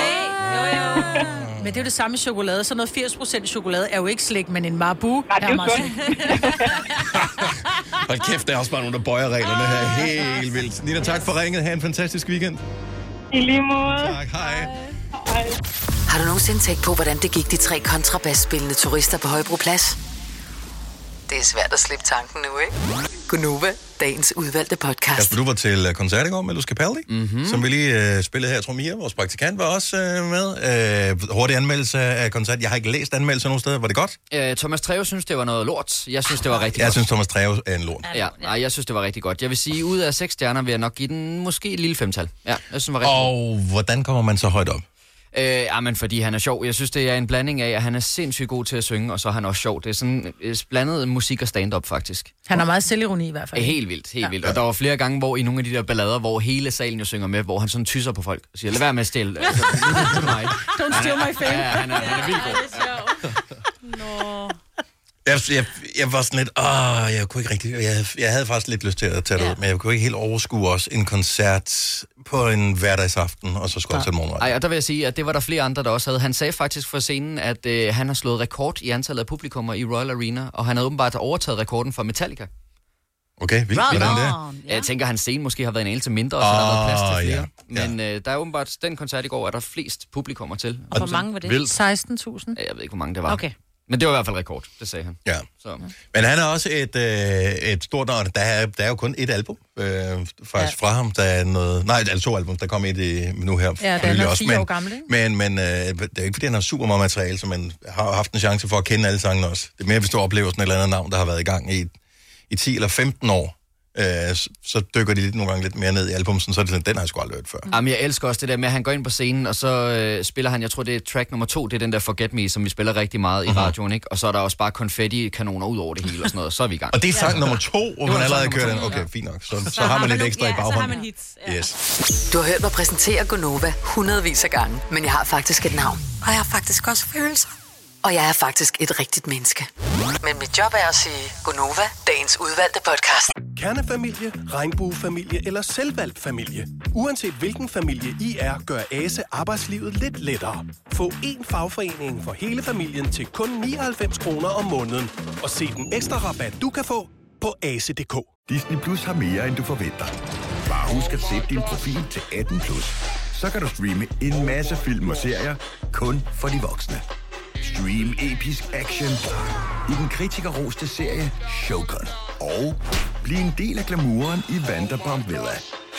Speaker 2: Men det er jo det samme chokolade. Så noget 80% chokolade er jo ikke slik, men en Marabou
Speaker 13: er meget
Speaker 2: slik.
Speaker 1: Hold kæft, der er også bare nogen, der bøjer reglerne her. Helt vildt. Nina, tak for ringet. Ha' en fantastisk weekend.
Speaker 13: I lige måde.
Speaker 1: Tak, hej.
Speaker 13: Hej.
Speaker 6: Har du nogensinde tænkt på, hvordan det gik de 3 kontrabasspillende turister på Højbroplads? Det er svært at slippe tanken nu, ikke? Gunova, dagens udvalgte podcast.
Speaker 1: Kasper, du var til koncert i går med Luz Capaldi, som vi lige spillede her. Jeg tror, Mia, vores praktikant, var også med. Hurtig anmeldelse af koncert. Jeg har ikke læst anmeldelser nogen steder. Var det godt?
Speaker 5: Thomas Treve synes, det var noget lort. Jeg synes, det var rigtig godt.
Speaker 1: Jeg synes, Thomas Treve er en lort.
Speaker 5: Jeg synes, det var rigtig godt. Jeg vil sige, ud af 6 stjerner vil jeg nok give den måske et lille 5-tal. Ja, jeg synes, det var rigtig godt.
Speaker 1: Hvordan kommer man så højt op?
Speaker 5: Men fordi han er sjov. Jeg synes, det er en blanding af, at han er sindssygt god til at synge, og så er han også sjov. Det er sådan blandet musik og stand-up, faktisk.
Speaker 2: Han har meget selvironi i hvert fald.
Speaker 5: Helt vildt. Og der var flere gange, hvor i nogle af de der ballader, hvor hele salen jo synger med, hvor han sådan tysser på folk og siger, lad være med at stille.
Speaker 2: Don't steal my fame.
Speaker 5: Ja, han er vildt god.
Speaker 1: Jeg var sådan lidt, jeg kunne ikke rigtig, jeg havde faktisk lidt lyst til at tage det ud, men jeg kunne ikke helt overskue også en koncert på en hverdagsaften, og så skulle jeg til morgenret.
Speaker 5: Og der vil jeg sige, at det var der flere andre, der også havde. Han sagde faktisk for scenen, at han har slået rekord i antallet af publikummer i Royal Arena, og han havde åbenbart overtaget rekorden for Metallica.
Speaker 1: Okay, vildt. Hvordan det?
Speaker 5: Jeg tænker, at hans scene måske har været en anelse mindre, så der har været plads til flere. Men der er åbenbart, den koncert i går, er der flest publikummer til.
Speaker 2: Og hvor mange var det? 16.000?
Speaker 5: Jeg ved ikke, hvor mange det var.
Speaker 2: Okay.
Speaker 5: Men det var i hvert fald rekord, det sagde han.
Speaker 1: Ja.
Speaker 5: Så.
Speaker 1: Men han er også et stort navn. Der er jo kun et album faktisk fra ham. Der er noget... Nej, altså 2 album. Der kom et nu her.
Speaker 2: Ja, den er 4 år gammel, ikke?
Speaker 1: Men det er jo ikke, fordi han har super meget materiale, så man har haft en chance for at kende alle sangene også. Det er mere, hvis du oplever sådan et eller andet navn, der har været i gang i 10 eller 15 år. Så dykker de nogle gange lidt mere ned i albumsen, så er det sådan, den har jeg sgu aldrig hørt før.
Speaker 5: Jamen, jeg elsker også det der med, at han går ind på scenen, og så spiller han, jeg tror det er track nummer 2, det er den der Forget Me, som vi spiller rigtig meget i radioen, ikke? Og så er der også bare konfetti-kanoner ud over det hele og sådan noget, så er vi i gang.
Speaker 1: Og det er sang nummer 2, hvor man allerede kører den. Okay, fint nok. Så har man lidt ekstra i baghånden.
Speaker 4: Så har man hits. Ja.
Speaker 1: Yes.
Speaker 6: Du har hørt mig præsentere Gunova hundredvis af gange, men jeg har faktisk et navn. Og jeg har faktisk også følelser. Og jeg er faktisk et rigtigt menneske. Men mit job er at sige Gunova, dagens udvalgte podcast.
Speaker 14: Kernefamilie, regnbuefamilie eller selvvalgt familie. Uanset hvilken familie I er, gør ASE arbejdslivet lidt lettere. Få én fagforening for hele familien til kun 99 kroner om måneden. Og se den ekstra rabat, du kan få på ase.dk.
Speaker 7: Disney Plus har mere, end du forventer. Bare husk at sætte din profil til 18+. Så kan du streame en masse film og serier kun for de voksne. Stream episk action i den kritikerroste serie Shogun. Og bliv en del af glamouren i Vanderpump Villa.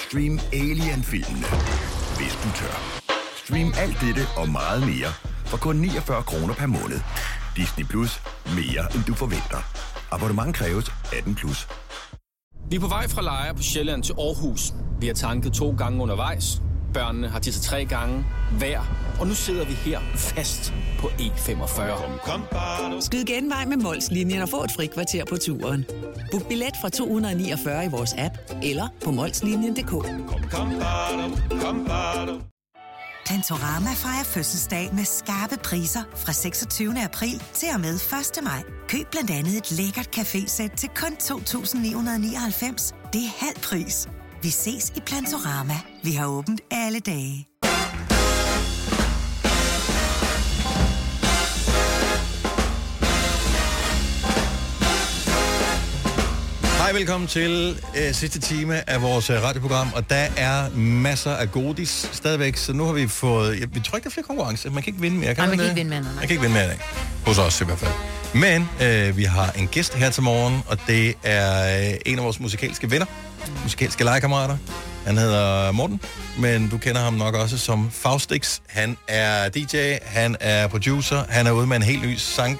Speaker 7: Stream Alien-filmene, hvis du tør. Stream alt dette og meget mere for kun 49 kroner per måned. Disney Plus. Mere end du forventer. Abonnement kræves 18+.
Speaker 15: Vi er på vej fra Lejre på Sjælland til Aarhus. Vi har tanket 2 gange undervejs. Børnene har tisset 3 gange hver. Og nu sidder vi her fast på E45.
Speaker 16: Skyd genvej med Mols-linjen og få et frikvarter på turen. Book billet fra 249 i vores app eller på molslinjen.dk.
Speaker 17: Plantorama fejrer fødselsdag med skarpe priser fra 26. april til og med 1. maj. Køb blandt andet et lækkert cafésæt til kun 2.999. Det er halv pris. Vi ses i Plantorama. Vi har åbent alle dage.
Speaker 1: Hej, velkommen til sidste time af vores radioprogram, og der er masser af godis stadigvæk, så nu har vi fået, vi tror ikke, der er flere konkurrencer, man kan ikke vinde mere,
Speaker 2: man kan ikke vinde mere,
Speaker 1: Man kan ikke vinde mere, ikke? Hos os i hvert fald. Men vi har en gæst her til morgen, og det er en af vores musikalske venner, musikalske legekammerater. Han hedder Morten, men du kender ham nok også som Faustix. Han er DJ, han er producer, han er ude med en helt ny sang,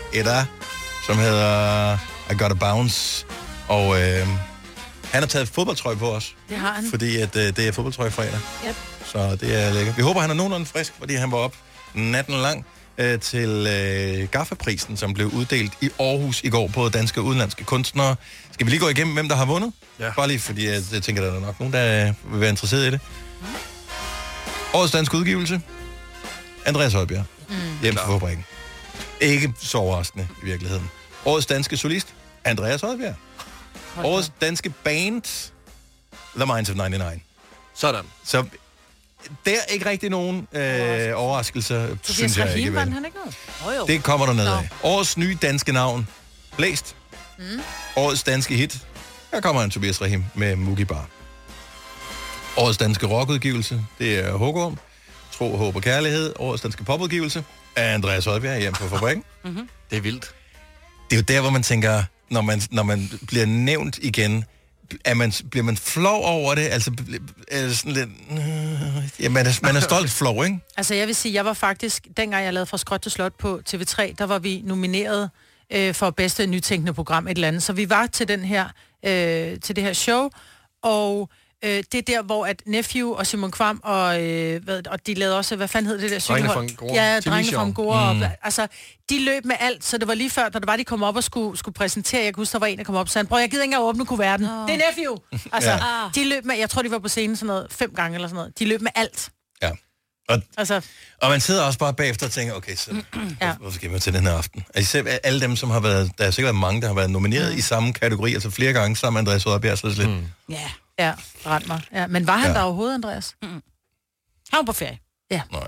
Speaker 1: som hedder I Gotta Bounce. Og han har taget fodboldtrøje på os.
Speaker 2: Det har han.
Speaker 1: Fordi at, det er fodboldtrøjefredag.
Speaker 2: Yep.
Speaker 1: Så det er lækkert. Vi håber, han er nogenlunde frisk, fordi han var op natten lang til Gaffa-prisen, som blev uddelt i Aarhus i går på danske udenlandske kunstnere. Skal vi lige gå igennem, hvem der har vundet? Ja. Bare lige, fordi jeg tænker, der er nok nogen, der vil være interesseret i det. Årets danske udgivelse. Andreas Højbjerg. Hjemme fra fabrikken. Ikke så overraskende i virkeligheden. Årets danske solist. Andreas Højbjerg. Årets danske band, The Minds of 99.
Speaker 3: Sådan.
Speaker 1: Så der er ikke rigtig nogen overraskelser, synes jeg ikke.
Speaker 2: Han ikke noget?
Speaker 1: Det kommer der ned af. Årets nye danske navn, Blæst. Årets danske hit, her kommer en Tobias Rahim med Mugi Bar. Årets danske rockudgivelse, det er Hågorm. Tro, håb og kærlighed. Årets danske popudgivelse er Andreas Højbjerg hjemme på fabrikken.
Speaker 3: Det er vildt.
Speaker 1: Det er jo der, hvor man tænker, når man bliver nævnt igen, bliver man flov over det? Altså, er det sådan lidt... Ja, man er stolt flov, ikke?
Speaker 2: Altså, jeg vil sige, jeg var faktisk, dengang jeg lavede Fra Skråt til Slot på TV3, der var vi nomineret for bedste nytænkende program, et eller andet. Så vi var til til det her show, og det er der, hvor at Nephew og Simon Kvam og de lavede også, hvad fanden hed det der cykelhold? Drengene fra Angora. Altså, de løb med alt, så det var lige før, da det var, de kom op og skulle præsentere. Jeg kan huske, der var en, der kom op og sagde, prøv, jeg gider ikke engang åbne kuverten. Det er Nephew! Altså, de løb med, jeg tror, de var på scenen sådan noget 5 gange eller sådan noget. De løb med alt.
Speaker 1: Ja. Og man sidder også bare bagefter og tænker, okay, så hvorfor skal man til den her aften? Altså, alle dem, som har været, der er sikkert mange, der har været nomineret i samme kategori, altså flere gange sammen med Andreas Højbjerg, så lidt.
Speaker 2: Ja, ret mig. Ja, men var han der overhovedet, Andreas?
Speaker 4: Han var på ferie.
Speaker 2: Ja.
Speaker 1: Nå,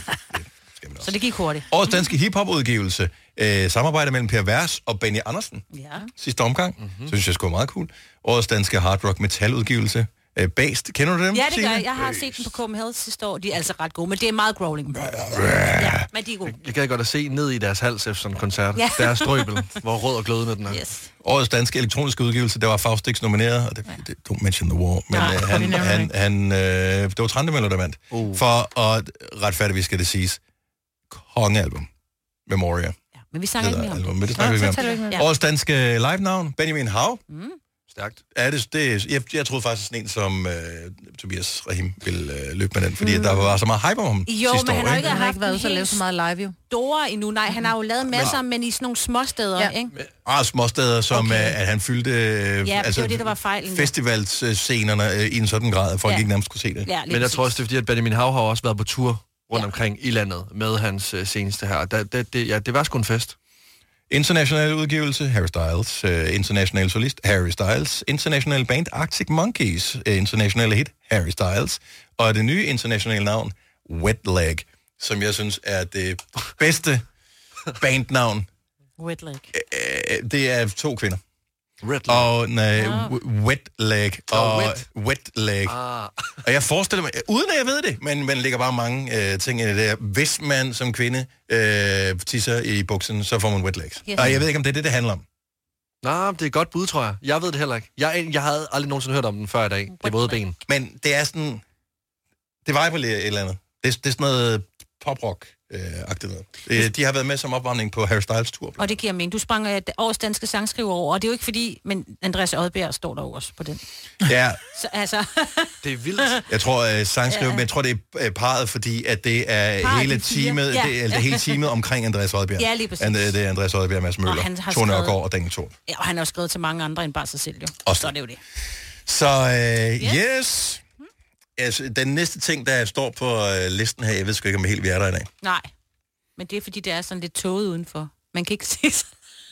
Speaker 4: så det gik hurtigt.
Speaker 1: Årets danske hiphop-udgivelse. Samarbejde mellem Per Vers og Benny Andersen. Sidste omgang. Synes jeg sgu er meget cool. Årets danske hard rock metal-udgivelse. Based. Kender du dem?
Speaker 4: Ja, det gør jeg. Jeg har set dem på Copenhagen sidste år. De er altså ret gode, men det er meget growling. Ja, men de er gode.
Speaker 3: Jeg kan godt at se ned i deres hals efter sådan en koncert. Ja. Deres strøbel, hvor rød og glødende den er.
Speaker 4: Yes.
Speaker 1: Årets danske elektroniske udgivelse, der var Faustix nomineret, og det don't mention the war, men det var Trandemøller, der vandt. For at retfærdigvis skal det siges, kongealbum, Memoria.
Speaker 4: Ja, men vi snakker ikke mere om det.
Speaker 1: Men det snakker vi ikke mere om. Årets danske live-navn, Benjamin Hav.
Speaker 3: Stærkt.
Speaker 1: Ja, jeg troede faktisk sådan en som Tobias Rahim ville løbe med den, fordi der var så meget hype om ham sidste år.
Speaker 4: Jo, men han har
Speaker 2: ikke været så lavet så meget live, jo.
Speaker 4: Store endnu. Nej, han har jo lavet masser, men i sådan nogle småsteder, ikke?
Speaker 1: Småsteder, som at han fyldte
Speaker 4: altså, det, der var fejlen.
Speaker 1: Festivalscenerne i en sådan grad, at folk ikke nærmest kunne se det.
Speaker 3: Ja, men jeg tror også, det er fordi, at Benjamin Hav har også været på tur rundt omkring i landet med hans seneste her. Det var sgu en fest.
Speaker 1: International udgivelse, Harry Styles. International solist, Harry Styles. International band, Arctic Monkeys. International hit, Harry Styles. Og det nye internationale navn, Wet Leg, som jeg synes er det bedste bandnavn.
Speaker 2: Wet Leg.
Speaker 1: Det er 2 kvinder.
Speaker 3: Red leg.
Speaker 1: Og Wet Leg. Wet Leg. Og jeg forestiller mig, uden at jeg ved det, men man lægger bare mange ting i det der. Hvis man som kvinde tisser i buksen, så får man wet legs. Yes. Og jeg ved ikke, om det er det handler om.
Speaker 3: Nå, det er et godt bud, tror jeg. Jeg ved det heller ikke. Jeg havde aldrig nogensinde hørt om den før i dag. Det er våde ben.
Speaker 1: Men det er sådan... Det var på et eller andet. Det er sådan noget pop-rock-agtigt noget. De har været med som opvarmning på Harry Styles tur.
Speaker 4: Og det giver mening. Du sprang årets danske sangskriver over, og det er jo ikke fordi, men Andreas Odbjerg står der også på den.
Speaker 1: Ja.
Speaker 4: Så, altså...
Speaker 3: Det er vildt.
Speaker 1: Jeg tror, sangskriver, men jeg tror, det er parret, fordi at det er hele teamet, det hele teamet omkring Andreas Odbjerg.
Speaker 4: Ja, lige præcis.
Speaker 1: Det er Andreas Odbjerg, Mads Møller, Tone Nørgaard og Daniel Thor.
Speaker 4: Ja, og han har jo skrevet til mange andre end bare sig selv, jo.
Speaker 1: Også.
Speaker 4: Så er det jo det.
Speaker 1: Så yes. Altså, den næste ting, der står på listen her, jeg ved sgu ikke, om helt vi er der i dag.
Speaker 4: Nej, men det er fordi, det er sådan lidt tåget udenfor. Man kan ikke se sig.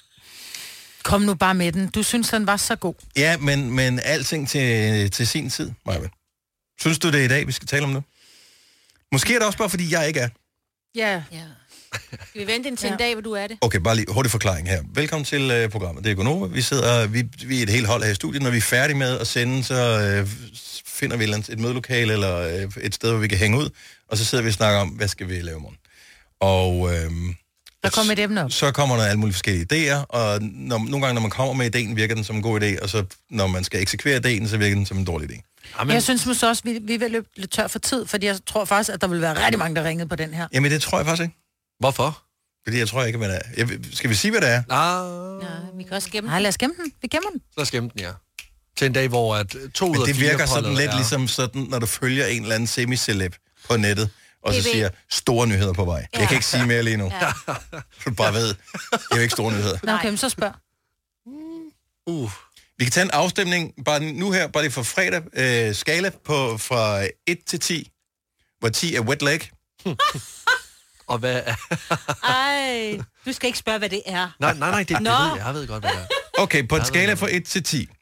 Speaker 2: Kom nu bare med den. Du synes, den var så god.
Speaker 1: Ja, men alting til sin tid, Maja. Synes du, det er i dag, vi skal tale om det? Måske er det også bare, fordi jeg ikke er.
Speaker 2: Ja.
Speaker 4: Skal vi vente indtil en dag, hvor du er det?
Speaker 1: Okay, bare lige hurtig forklaring her. Velkommen til programmet. Det er Gonova. Vi er et helt hold her i studiet. Når vi er færdige med at sende, så finder vi et mødelokale eller et sted, hvor vi kan hænge ud. Og så sidder vi og snakker om, hvad skal vi lave i morgen. Og
Speaker 2: der kommer et emne op.
Speaker 1: Så kommer der alle mulige forskellige idéer, og nogle gange, når man kommer med idéen, virker den som en god idé, og så når man skal eksekvere idéen, så virker den som en dårlig idé.
Speaker 2: Amen. Jeg synes måske også, vi vil løbe lidt tør for tid, fordi jeg tror faktisk, at der vil være rigtig mange, der ringede på den her.
Speaker 1: Jamen, det tror jeg faktisk ikke.
Speaker 3: Hvorfor?
Speaker 1: Fordi jeg tror ikke, hvad det er. Skal vi sige, hvad det er?
Speaker 4: Ja, vi kan også gemme den.
Speaker 2: Nej, lad os gemme den. Vi gemmer den.
Speaker 3: Så lad os gemme den, ja. Til en dag, hvor at 2 ud af 4
Speaker 1: det virker sådan lidt ligesom sådan, når du følger en eller anden semi-celeb på nettet, og så siger, store nyheder på vej. Ja. Jeg kan ikke sige mere lige nu. Ja. Du bare ved, det er jo ikke store nyheder.
Speaker 2: Nå, okay, så spørg.
Speaker 1: Vi kan tage en afstemning, bare nu her, bare det for fredag, skala fra 1 til 10, hvor 10 er wet leg.
Speaker 3: Og hvad er...
Speaker 4: Ej, du skal ikke spørge, hvad det er.
Speaker 3: Nej, det ved jeg ved godt, hvad det er.
Speaker 1: Okay, på en skala fra 1 til 10.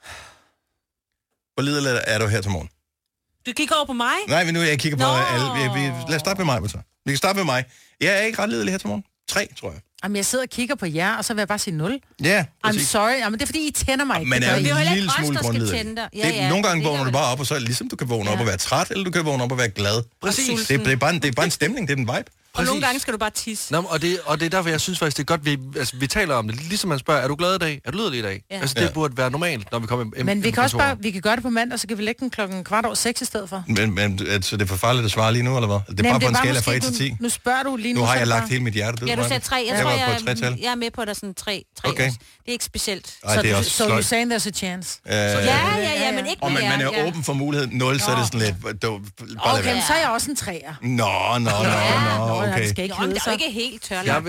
Speaker 1: Hvor liderlig er du her til morgen?
Speaker 4: Du kigger over på mig?
Speaker 1: Nej, men nu jeg kigger på alle. Lad os starte med mig, så. Vi kan starte med mig. Jeg er ikke ret liderlig her til morgen. 3, tror jeg.
Speaker 2: Jamen, jeg sidder og kigger på jer, og så vil jeg bare sige 0.
Speaker 1: Ja,
Speaker 2: præcis. I'm sorry. Jamen, det er fordi, I tænder mig ikke.
Speaker 1: Men er en lille smule grundliderlig. Nogle gange vågner du bare op, og så ligesom du kan vågne op og være træt, eller du kan vågne op og være glad.
Speaker 3: Præcis.
Speaker 1: Det er bare en stemning, det er en vibe.
Speaker 4: Og nogle gange skal du bare tisse.
Speaker 3: Nå, og det er derfor, jeg synes faktisk, det er godt, vi taler om det. Ligesom man spørger, er du glad i dag? Er du liderlig i dag? Ja. Altså, det burde være normalt, når vi kommer ind.
Speaker 2: Men vi kan også bare, vi kan gøre det på mandag, så kan vi lægge den 5:15 i stedet for.
Speaker 1: Men så det er for farligt at svare lige nu, eller hvad? Det er bare på en skala fra 1 til 10.
Speaker 2: Nu spørger du lige nu.
Speaker 1: Nu har jeg lagt hele mit hjerte.
Speaker 4: Ja, du sagde 3. Jeg tror, jeg er med på, at der er sådan 3.
Speaker 1: Okay.
Speaker 4: Det er ikke specielt.
Speaker 2: Så du sagde, there's a chance.
Speaker 4: Ja, men ikke
Speaker 1: og man er åben for muligheden 0, så er det sådan lidt...
Speaker 2: Okay, så er jeg også en 3'er.
Speaker 1: Nå, okay.
Speaker 2: Det skal ikke lyde,
Speaker 4: det er ikke helt tørlagt.
Speaker 3: Jeg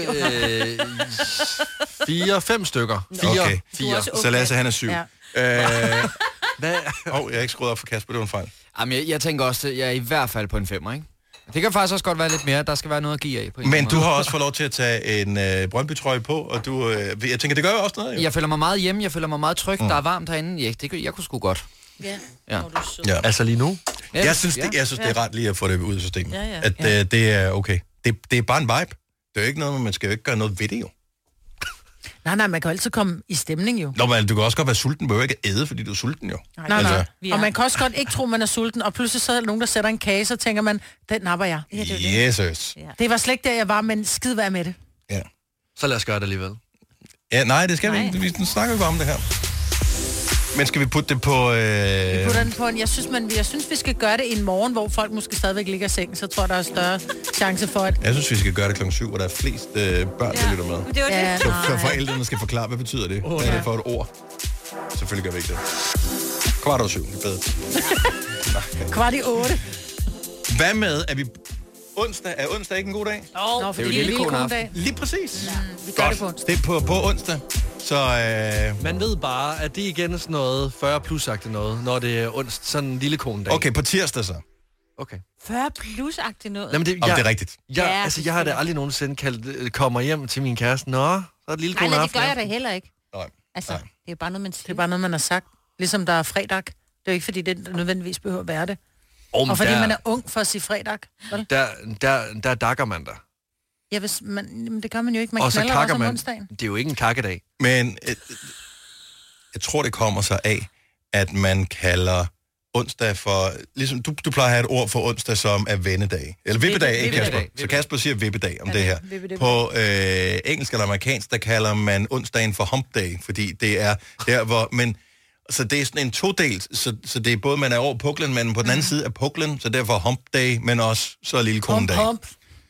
Speaker 3: vil 4-5 stykker.
Speaker 1: 4. Så lad os have, han er 7.
Speaker 2: Ja.
Speaker 1: Jeg er ikke skruet op for Kasper, det var en fejl.
Speaker 5: Jamen, jeg tænker også, at jeg er i hvert fald på en 5'er, ikke? Det kan faktisk også godt være lidt mere. Der skal være noget at give af. På
Speaker 1: men du har også fået lov til at tage en Brøndby-trøje på, og du, jeg tænker, det gør jo også noget. Jo.
Speaker 5: Jeg føler mig meget hjemme, jeg føler mig meget tryg. Der er varmt herinde. Ja, jeg kunne sgu godt.
Speaker 4: Ja.
Speaker 3: Altså lige nu?
Speaker 1: Ja, jeg synes, det er ret lige at få det ud af systemet. At det er okay. Det er bare en vibe. Det er jo ikke noget, man skal jo ikke gøre noget ved det, jo.
Speaker 2: Nej, man kan jo altid komme i stemning, jo.
Speaker 1: Nå, men du kan også godt være sulten, men du ikke æde, fordi du er sulten, jo.
Speaker 2: Nej. Og man kan også godt ikke tro, man er sulten, og pludselig så er der nogen, der sætter en kage, så tænker man, den napper jeg.
Speaker 1: Jesus.
Speaker 2: Det var slet ikke der, jeg var, men skide være med det.
Speaker 1: Ja.
Speaker 3: Så lad os gøre det alligevel.
Speaker 1: Ja, nej, det skal vi ikke. Vi snakker jo om det her. Men skal vi putte det på...
Speaker 2: Vi putter den på en... Jeg synes, vi skal gøre det en morgen, hvor folk måske stadigvæk ligger i sengen. Så tror jeg, der er større chance for, at...
Speaker 1: Jeg synes, vi skal gøre det klokken 7, hvor der er flest børn, der lytter med.
Speaker 4: Det var det.
Speaker 1: Så forældrene skal forklare, hvad betyder det? Hvad er det for et ord? Selvfølgelig gør vi ikke det. 7:15, det er bedre.
Speaker 2: 7:15.
Speaker 1: Hvad med, at vi... Onsdag? Er onsdag ikke en god dag?
Speaker 2: Nå, for det er jo lille konedag.
Speaker 1: Lige præcis.
Speaker 2: Vi gør det på onsdag.
Speaker 1: Det er på onsdag. Så,
Speaker 3: man ved bare, at det igen er sådan noget 40+-agtigt noget, når det er onsdag, sådan en lille konedag.
Speaker 1: Okay, på tirsdag så.
Speaker 3: Okay.
Speaker 4: 40+-agtigt noget?
Speaker 3: Jamen,
Speaker 1: det er rigtigt.
Speaker 3: Jeg har da aldrig nogensinde kaldt kommer hjem til min kæreste. Nå, så er det lille kone aften.
Speaker 4: Nej, det gør jeg da heller ikke.
Speaker 1: Nej.
Speaker 4: Altså, det er bare noget, man siger.
Speaker 2: Det er bare noget, man har sagt. Ligesom der er fredag. Det er jo ikke, fordi det nødvendigvis behøver at være det. Og fordi man er ung for at sige fredag.
Speaker 3: Der dakker man der.
Speaker 2: Ja, men det gør man jo ikke. Man knaller også om onsdagen.
Speaker 3: Det er jo ikke en kakkedag.
Speaker 1: Men jeg tror, det kommer så af, at man kalder onsdag for... Ligesom du plejer at have et ord for onsdag, som er vennedag. Eller vippedag, ikke Kasper? Så Kasper siger vippedag om det her. På engelsk eller amerikansk, der kalder man onsdagen for hump day, fordi det er der, hvor... Men, så det er sådan en todelt, så det er både, man er over puklen, men på den anden side af puklen, så derfor hump day, men også så lille konedag.
Speaker 2: Hump.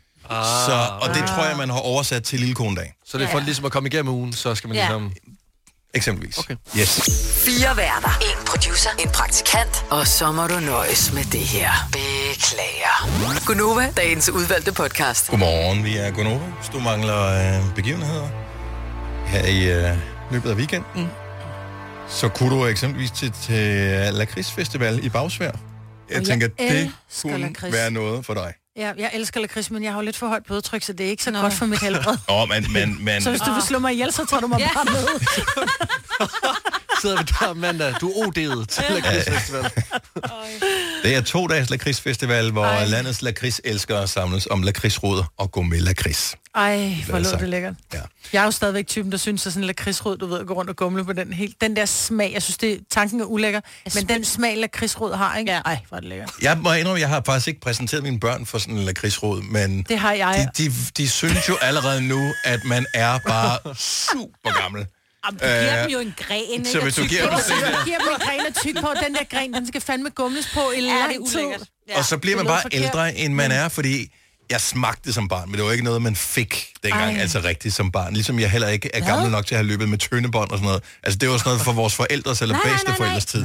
Speaker 1: Og det tror jeg, man har oversat til lille konedag.
Speaker 3: Så det er for ligesom at komme igennem ugen, så skal man ligesom...
Speaker 1: Eksempelvis.
Speaker 3: Okay.
Speaker 1: Yes.
Speaker 6: 4 værter. 1 producer. En praktikant. Og så må du nøjes med det her. Beklager. Gunova, dagens udvalgte podcast.
Speaker 1: Godmorgen, vi er Gunova. Hvis du mangler begivenheder her i løbet af weekenden, så kunne du eksempelvis til lakridsfestival i Bagsvær. Jeg tænker, det kunne være noget for dig.
Speaker 2: Ja, jeg elsker lakrids, men jeg har jo lidt for højt blodtryk, så det er ikke så godt for mit helbred.
Speaker 1: Men...
Speaker 2: Så hvis du vil slå mig ihjel, så tager du mig bare med.
Speaker 3: Sidder vi der mandag. Du er OD'et til lakridsfestival.
Speaker 1: Det er 2 dages lakridsfestival, hvor landets lakridselskere samles om lakridsrødder og går med lakrids.
Speaker 2: Ej, hvor lød det lækkert. Ja. Jeg er jo stadigvæk typen, der synes, at sådan en lakridsrød, du ved, at gå rundt og gumle på den der smag. Jeg synes, tanken er ulækker, men den smag, lakridsrød har, ikke? Ja. Ej, hvor er det lækkert.
Speaker 1: Jeg må indrømme, jeg har faktisk ikke præsenteret mine børn for sådan en lakridsrød, men
Speaker 2: det har jeg.
Speaker 1: De synes jo allerede nu, at man er bare super gammel.
Speaker 4: Du giver dem jo en gren,
Speaker 1: så hvis du giver dem
Speaker 2: en gren og tyk på, den der gren, den skal fandme gumles på i lang tid.
Speaker 1: Ja, og så bliver man bare ældre, end man er, fordi jeg smagte som barn, men det var ikke noget, man fik dengang, altså rigtigt som barn. Ligesom jeg heller ikke er gammel nok til at have løbet med tøndebånd og sådan noget. Altså det var sådan noget for vores forældres eller bedsteforældres tid.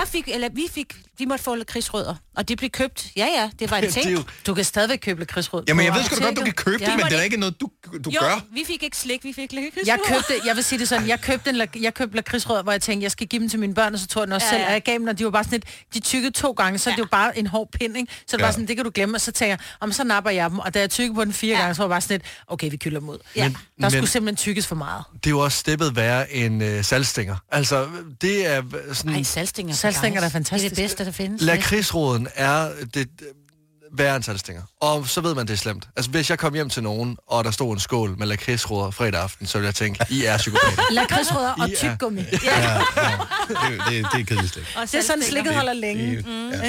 Speaker 4: Vi måtte få lakridsrødder, og det blev købt. Ja, det var en ting.
Speaker 2: Du kan stadigvæk købe lakridsrød.
Speaker 1: Jamen jeg ved sgu da godt, du kan købe det, men det er ikke noget, du gør.
Speaker 4: Jo, vi fik ikke slik, vi fik lakridsrødder.
Speaker 2: Jeg vil sige det sådan, jeg købte lakridsrødder, hvor jeg tænkte, jeg skal give dem til mine børn, og så tog jeg den også selv, og jeg gav dem, og de var bare sådan de tykkede 2 gange, så det var bare en hård pind, ikke? Så det var sådan, det kan du glemme, og så tænker jeg, så napper jeg dem, og da jeg tykkede på den 4 gange, så var jeg bare sådan lidt, okay, vi kylder dem ud. Ja. Der skulle simpelthen tykkes for meget.
Speaker 3: Det er jo også steppet værre end saltstænger. Altså, det er sådan...
Speaker 4: Ej, saltstænger
Speaker 2: er da fantastisk.
Speaker 4: Det er det bedste, der findes.
Speaker 3: Lakridsroden er det værre end saltstænger. Og så ved man, det er slemt. Altså, hvis jeg kom hjem til nogen, og der stod en skål med lakridsroder fredag aften, så ville jeg tænke, I er psykopater.
Speaker 2: Lakridsroder og tyggegummi.
Speaker 1: Det er kedeligt slik.
Speaker 2: Og det er sådan, slikket holder længe.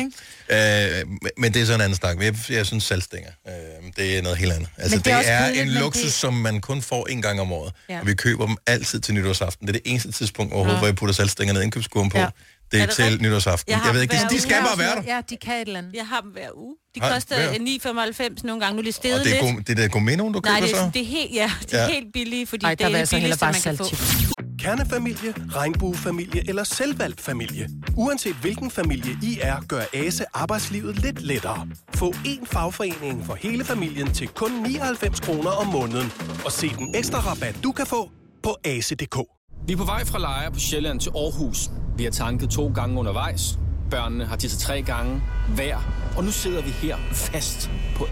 Speaker 1: Men det er sådan en anden snak. Jeg synes saltstænger, det er noget helt andet. Altså, det er en luksus, som man kun får 1 gang om året. Ja. Og vi køber dem altid til nytårsaften. Det er det eneste tidspunkt overhovedet, hvor jeg putter saltstænger ned i indkøbskurven på. Ja. Det er til nytårsaften. Jeg ved ikke, de skal bare være der.
Speaker 2: Ja, de kan et eller andet.
Speaker 4: Jeg har dem hver uge. De koster 9,95 nogle gange. Nu er det steget lidt.
Speaker 1: Det er der gourmet nogen, du køber så?
Speaker 4: Nej, det er helt, helt billige, fordi det er det billigste, man kan få.
Speaker 14: Kernefamilie, regnbuefamilie eller selvvalgt familie. Uanset hvilken familie I er, gør ASE arbejdslivet lidt lettere. Få én fagforening for hele familien til kun 99 kroner om måneden. Og se den ekstra rabat, du kan få på ase.dk.
Speaker 15: Vi er på vej fra Lejre på Sjælland til Aarhus. Vi har tanket 2 gange undervejs. Børnene har tisset 3 gange hver. Og nu sidder vi her fast på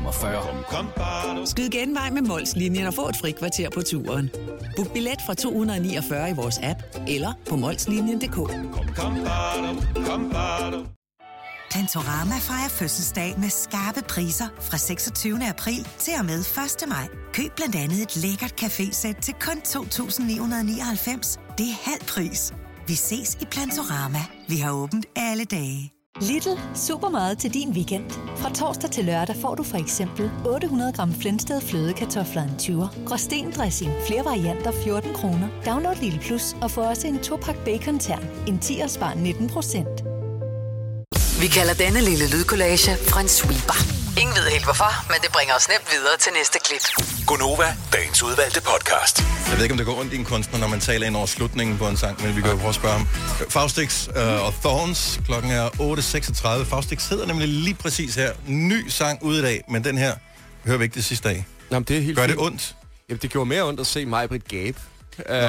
Speaker 15: E45.
Speaker 16: Skyd genvej med Mols-linjen og få et frikvarter på turen. Book billet fra 249 i vores app eller på molslinjen.dk.
Speaker 17: Plantorama fejrer fødselsdag med skarpe priser fra 26. april til og med 1. maj. Køb blandt andet et lækkert cafésæt til kun 2.999. Det er halv pris. Vi ses i Plantorama. Vi har åbent alle dage.
Speaker 18: Lidl. Super meget til din weekend. Fra torsdag til lørdag får du for eksempel 800 gram Flensted flødekartofler en 20'er. Gråsten dressing. Flere varianter 14 kroner. Download Lidl Plus og få også en 2-pakke bacon-tern. En 10'er spar 19%.
Speaker 6: Vi kalder denne lille lydkollage en sweeper. Ingen ved helt hvorfor, men det bringer os nemt videre til næste klip.
Speaker 7: Gunova, dagens udvalgte podcast.
Speaker 1: Jeg ved ikke, om det går ondt i en kunstner, når man taler ind over slutningen på en sang, men vi kan jo prøve at spørge ham. Faustix og Thorns, klokken er 8.36. Faustix hedder nemlig lige præcis her. Ny sang ude i dag, men den her hører vi ikke det sidste dag.
Speaker 19: Jamen, det er helt
Speaker 1: Gør det ondt?
Speaker 19: Jamen, det gjorde mere ondt at se Maj-Brit gabe.
Speaker 2: Jeg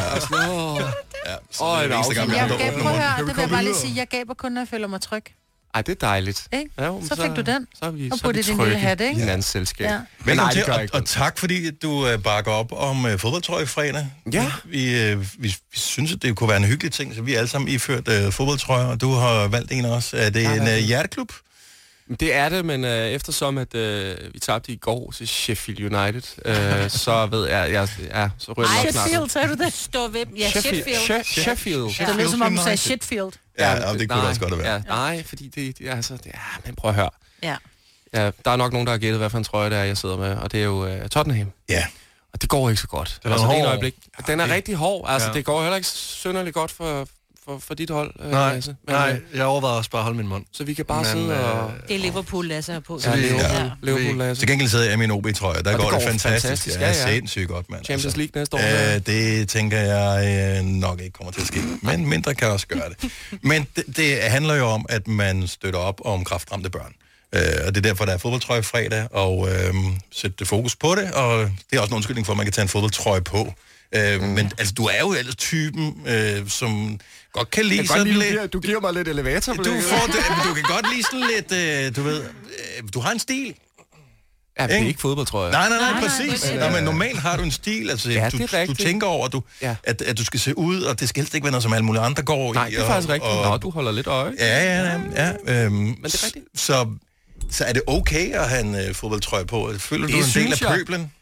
Speaker 2: vil bare lige sige, jeg gaber kun, når jeg føler mig tryg.
Speaker 19: Ej, det er dejligt.
Speaker 2: Ja, så fik du den.
Speaker 19: Så er vi,
Speaker 2: og putte din lille hat, ikke?
Speaker 19: I hinandens selskab. Ja.
Speaker 1: Velkommen til, og tak fordi du bakker op om fodboldtrøje fredag.
Speaker 19: Ja.
Speaker 1: Vi synes, at det kunne være en hyggelig ting, så vi er alle sammen iført fodboldtrøjer, og du har valgt en også. Er det en hjerteklub?
Speaker 19: Det er det, men eftersom at vi tabte i går til Sheffield United, så ved jeg så ryger det nok snart.
Speaker 2: Sheffield, sagde du det?
Speaker 4: Stå ved dem. Ja, Sheffield.
Speaker 19: Sheffield.
Speaker 2: Det lyder som om du sagde Sheffield.
Speaker 1: Ja, det kunne det også godt være.
Speaker 19: Ja, nej, fordi det er altså... men prøv at høre.
Speaker 2: Ja.
Speaker 19: Ja, der er nok nogen, der har gættet, hvad for en trøje det er, jeg sidder med, og det er jo Tottenham.
Speaker 1: Ja.
Speaker 19: Og det går ikke så godt.
Speaker 1: Den er hård.
Speaker 19: Den er rigtig hård. Altså, det går heller ikke synderligt godt for dit hold,
Speaker 3: Nej,
Speaker 19: Lasse.
Speaker 3: nej, jeg overvejer også bare at holde min mund.
Speaker 19: Så vi kan bare sidde og...
Speaker 4: Det er Liverpool, Lasse har på.
Speaker 19: Ja, Liverpool, Lasse.
Speaker 1: Til gengæld sidder jeg i min OB-trøje. Der går det fantastisk.
Speaker 19: Ja,
Speaker 1: sindssygt godt, mand.
Speaker 19: Champions League næste år.
Speaker 1: Det tænker jeg nok ikke kommer til at ske. Men mindre kan også gøre det. Men det handler jo om, at man støtter op om kræftramte børn. Og det er derfor, der er fodboldtrøje fredag, og sætte fokus på det. Og det er også en undskyldning for, at man kan tage en fodboldtrøje på. Men altså, du er jo ellers typen, som godt kan lide sådan lidt...
Speaker 19: Du giver mig lidt elevator.
Speaker 1: Du kan godt lide sådan lidt, du ved... Du har en stil.
Speaker 19: Ja, det er ikke fodboldtrøje.
Speaker 1: Nej, præcis. Men normalt har du en stil. Altså, du tænker over, at du skal se ud, og det skal helst ikke være noget, som alle mulige andre går i.
Speaker 19: Nej, det er faktisk rigtigt. Nå, du holder lidt øje.
Speaker 1: Ja.
Speaker 19: Men det er rigtigt.
Speaker 1: Så er det okay at have en fodboldtrøje på? Føler du en del af pøblen?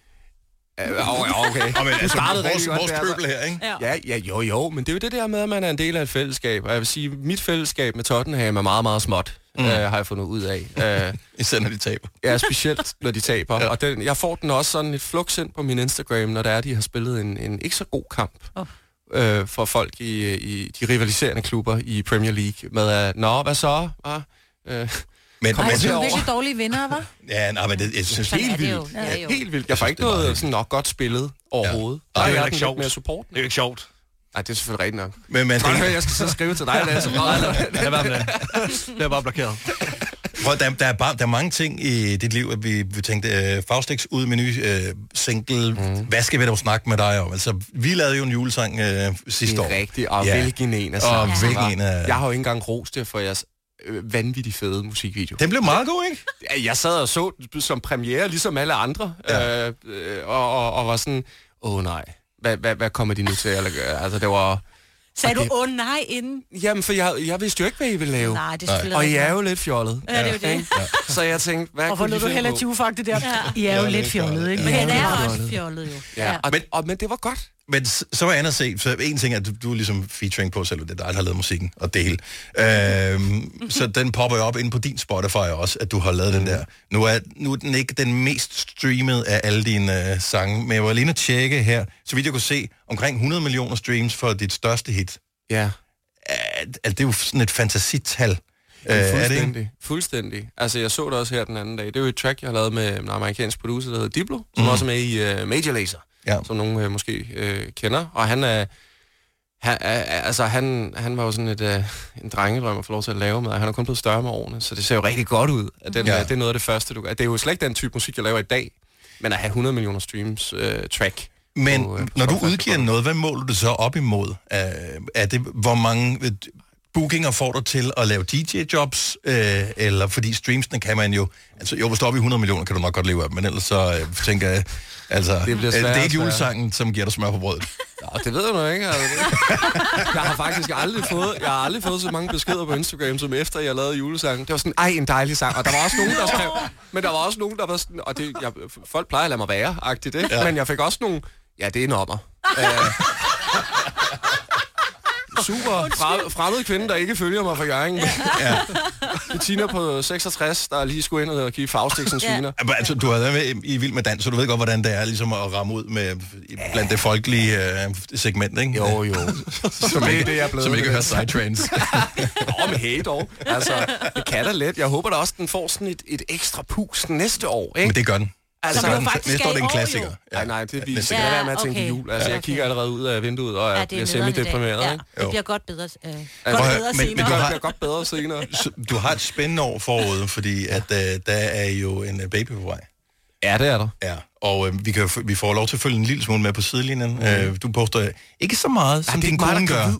Speaker 19: Okay.
Speaker 1: Men altså, vores pøbel her, ikke?
Speaker 19: Ja, jo, men det er jo det der med, at man er en del af et fællesskab. Og jeg vil sige, mit fællesskab med Tottenham er meget, meget småt, har jeg fundet ud af.
Speaker 1: Især når de taber.
Speaker 19: Ja, specielt når de taber. Og jeg får den også sådan et flugtsendt på min Instagram, når der er, de har spillet en ikke så god kamp for folk i de rivaliserende klubber i Premier League. Med at, hvad så?
Speaker 2: Men det er jo virkelig dårlige vinder, hva'?
Speaker 1: Ja, nej, men jeg synes
Speaker 19: helt vildt. Ja, helt vildt. Jeg får ikke noget sådan nok godt spillet overhovedet.
Speaker 3: Ja. Det er jo ikke sjovt.
Speaker 19: Mere support.
Speaker 3: Det er jo ikke sjovt.
Speaker 19: Nej, det er selvfølgelig rigtigt nok.
Speaker 1: Men
Speaker 19: jeg skal så skrive til dig, Lasse.
Speaker 3: Det er bare blokeret.
Speaker 1: Der er mange ting i dit liv, at vi tænkte, Faustix ud med ny single. Hvad skal vi dog snakke med dig om? Altså, vi lavede jo en julesang sidste år.
Speaker 19: Det er rigtigt, og hvilken en af sangene. Jeg har jo ikke engang rost det for jeres vanvittig fede musikvideo.
Speaker 1: Den blev meget god, ikke?
Speaker 19: Jeg sad og så som premiere, ligesom alle andre, og var sådan, nej, hvad kommer de nu til at gøre? Altså, det var...
Speaker 4: Sagde du, nej, inden?
Speaker 19: Jamen, for jeg vidste jo ikke, hvad I ville lave.
Speaker 4: Nej, det er
Speaker 19: og I er jo lidt fjollet.
Speaker 4: Ja, det er jo det.
Speaker 19: Ja. Så jeg tænkte, hvad
Speaker 2: kunne I finde på? Og hvor lød du heller tjuvfagtigt der? I er jo lidt fjollet, ikke?
Speaker 4: Men han er også fjollet, jo.
Speaker 19: Ja. Men det var godt.
Speaker 1: Men så var andet at se, så en ting er, at du er ligesom featuring på selv, det er dig, der har lavet musikken og det hele. Så den popper jo op inde på din Spotify også, at du har lavet den der. Nu er den ikke den mest streamede af alle dine sange, men jeg var lige at tjekke her, så vidt jeg kunne se, omkring 100 millioner streams for dit største hit.
Speaker 19: Ja.
Speaker 1: Det er jo sådan et fantasital.
Speaker 19: Fuldstændig. Altså, jeg så det også her den anden dag. Det er jo et track, jeg har lavet med en amerikansk producer, der hedder Diplo, som også er med i Major Lazer. Ja. Som nogen måske kender. Og han var jo sådan en drengedrøm at få lov til at lave med, og han er kun blevet større med årene, så det ser jo rigtig godt ud. At det er noget af det første, du gør. Det er jo slet ikke den type musik, jeg laver i dag, men at have 100 millioner streams track.
Speaker 1: Men når du udgiver noget, hvad måler du så op imod? Er det, hvor mange bookinger får du til at lave DJ-jobs, eller fordi streamsene kan man jo... Altså, hvis du er oppe i 100 millioner, kan du nok godt leve af, men ellers så tænker jeg... Altså, det er ikke julesangen, som giver dig smør på brødet.
Speaker 19: Ja, det ved jeg nu ikke. Altså. Jeg har faktisk aldrig fået så mange beskeder på Instagram, som efter jeg lavede julesangen. Det var sådan, en dejlig sang. Og der var også nogen, der skrev... Men der var også nogen, der var sådan... Og folk plejer at lade mig være-agtigt, ikke? Ja. Men jeg fik også nogle... Ja, det er en ommer. Super fremmede kvinde, der ikke følger mig fra Hjørring. Ja. Bettina på 66, der lige skulle ind og give Faustix en sviner.
Speaker 1: Altså, du har været med i Vild med Dans, så du ved godt, hvordan det er ligesom at ramme ud med blandt det folkelige segment, ikke?
Speaker 19: Jo.
Speaker 1: Som ikke hører sidetrains.
Speaker 19: Men hey dog. Altså, det kan da let. Jeg håber da også, den får sådan et ekstra pus næste år, ikke?
Speaker 1: Men det gør den.
Speaker 19: Altså,
Speaker 1: næste år det er en klassiker.
Speaker 19: Nej, det vi skal lade være med at tænke jul. Altså, jeg kigger allerede ud af vinduet, og jeg bliver semi-deprimeret.
Speaker 4: Ja, det bliver godt bedre senere.
Speaker 1: Men
Speaker 19: det bliver godt bedre senere.
Speaker 1: Du har et spændende år forud, fordi at der er jo en baby på vej.
Speaker 19: Ja, det er der.
Speaker 1: Ja, Og vi får lov til at følge en lille smule med på sidelinjen. Du poster ikke så meget, som din kone gør.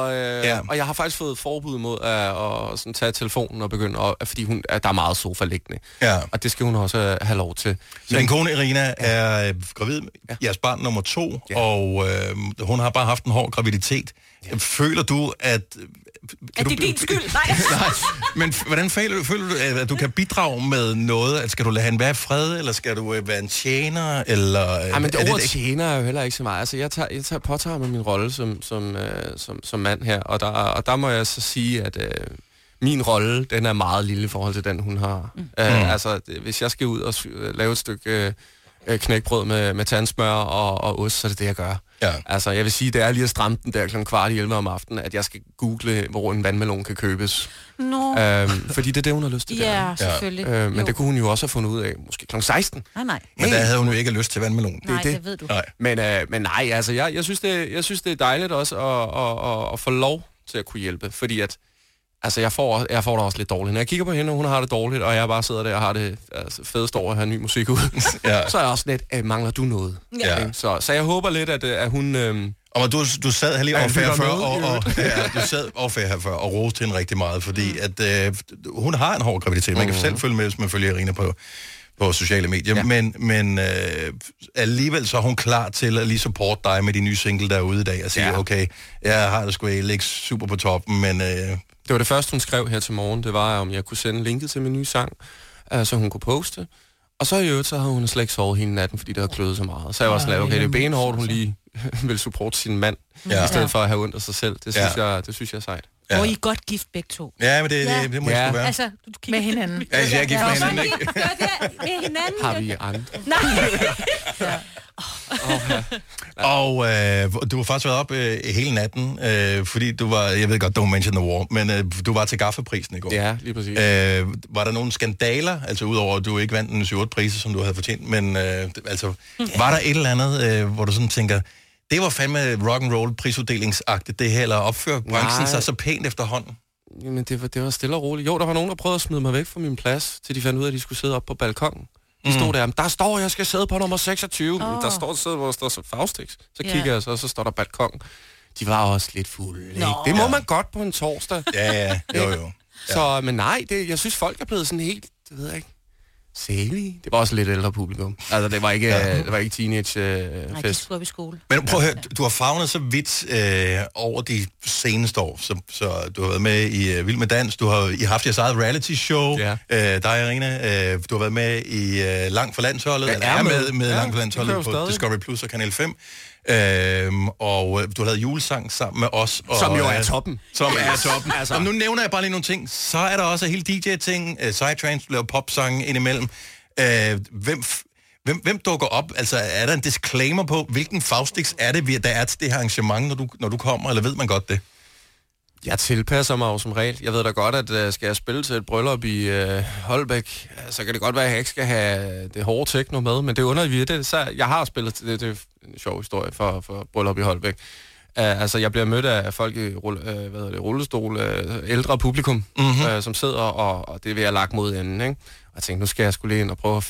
Speaker 19: Og jeg har faktisk fået forbud mod at sådan, tage telefonen og begynde, fordi der er meget sofa liggende. Ja. Og det skal hun også have lov til.
Speaker 1: Så din kone Irina er gravid, jeres barn nummer 2, og hun har bare haft en hård graviditet. Ja. Føler du, at...
Speaker 4: Er det din skyld? Nej.
Speaker 1: Men hvordan føler du, at du kan bidrage med noget? Skal du lade han være i fred, eller skal du være en tjener? Eller,
Speaker 19: men det ordet tjener er jo heller ikke så meget. Altså, jeg påtager mig min rolle som mand her, og der må jeg så sige, at min rolle, den er meget lille i forhold til den, hun har. Altså, hvis jeg skal ud og lave et stykke knækbrød med tandsmør og ost, så er det det, jeg gør. Ja. Altså, jeg vil sige, det er lige at stramme den der 11:15 om aftenen, at jeg skal google, hvor en vandmelon kan købes. Fordi det er det, hun har lyst til.
Speaker 4: Ja, selvfølgelig.
Speaker 19: Men det kunne hun jo også have fundet ud af, måske kl. 16.
Speaker 4: Nej.
Speaker 1: Men der havde hun jo ikke lyst til vandmelon.
Speaker 4: Nej, det ved du.
Speaker 19: Men nej, altså, jeg synes, det er dejligt også at få lov til at kunne hjælpe, fordi at altså, jeg får da også lidt dårligt. Når jeg kigger på hende, og hun har det dårligt, og jeg bare sidder der og har det fedest over at have ny musik ud, så er jeg også lidt, mangler du noget? Ja. Så jeg håber lidt, at hun...
Speaker 1: Og du sad her lige overfærd før, du sad overfærd her før og roste hende rigtig meget, fordi at hun har en hård graviditet. Man kan selv følge med, hvis man følger Irina på sociale medier, men alligevel så er hun klar til at lige supporte dig med de nye single derude i dag, og sige, okay, jeg har det sgu ikke super på toppen, men...
Speaker 19: Det var det første, hun skrev her til morgen, det var, om jeg kunne sende linket til min nye sang, så hun kunne poste. Og så i øvrigt, så havde hun slet ikke sovet hele natten, fordi det havde kløet så meget. Så jeg var sådan, okay, det er benhårdt, hun lige vil supporte sin mand, i stedet for at have ondt af sig selv. Det synes jeg er sejt.
Speaker 4: Og I er godt gift begge to.
Speaker 1: Ja, men det må jeg sgu være.
Speaker 4: Altså, du med hinanden.
Speaker 1: Ja, jeg er gift med hinanden, ikke?
Speaker 4: Med hinanden.
Speaker 19: Har vi andre?
Speaker 4: Nej.
Speaker 1: Og du har faktisk været op hele natten, fordi du var, jeg ved godt, don't mention the war, men du var til Gaffaprisen i går.
Speaker 19: Ja, lige præcis.
Speaker 1: Var der nogle skandaler, altså udover at du ikke vandt en 7-8 priser, som du havde fortjent, men altså, var der et eller andet, hvor du sådan tænker, det var fandme rock'n'roll prisuddelingsagtigt, det her, eller opfører branchen sig så pænt efterhånden?
Speaker 19: Jamen, det var stille og roligt. Jo, der var nogen, der prøvede at smide mig væk fra min plads, til de fandt ud af, at de skulle sidde op på balkongen. De stod der står, jeg skal sidde på nummer 26. Der står, hvor der står så Faustix. Så kigger jeg så står der balkon. De var også lidt fulde. Det må man godt på en torsdag.
Speaker 1: Ja, jo.
Speaker 19: Så, men nej, jeg synes, folk er blevet sådan helt, det ved jeg ikke, sælige. Det var også lidt ældre publikum. Altså, det var ikke teenage-fest.
Speaker 4: Nej, de skulle op i skole.
Speaker 1: Men prøv at høre, du har favnet så vidt over de seneste år, så du har været med i Vild med Dans, I har haft jeres eget reality-show, dig, Irina, du har været med i Langt for Landsholdet, eller er med Langt for Landsholdet på Discovery Plus og Kanal 5. Og du har lavet julesang sammen med os.
Speaker 19: Som jo er toppen.
Speaker 1: Som er toppen. Altså. Og nu nævner jeg bare lige nogle ting. Så er der også hele DJ-ting, Psytrance, du laver popsange indimellem. Hvem dukker op? Altså, er der en disclaimer på, hvilken Faustix er det, der er til det her arrangement, når du kommer, eller ved man godt det?
Speaker 19: Jeg tilpasser mig jo som regel. Jeg ved da godt, at skal jeg spille til et bryllup i Holbæk, så kan det godt være, at jeg ikke skal have det hårde techno med, men det under i det. Så jeg har spillet til det er en sjov historie for bryllup i Holbæk. Altså, jeg bliver mødt af folk i rullestol, ældre publikum, som sidder, og det vil jeg lagt mod enden, ikke? Og jeg tænkte, nu skal jeg skulle lige ind og prøve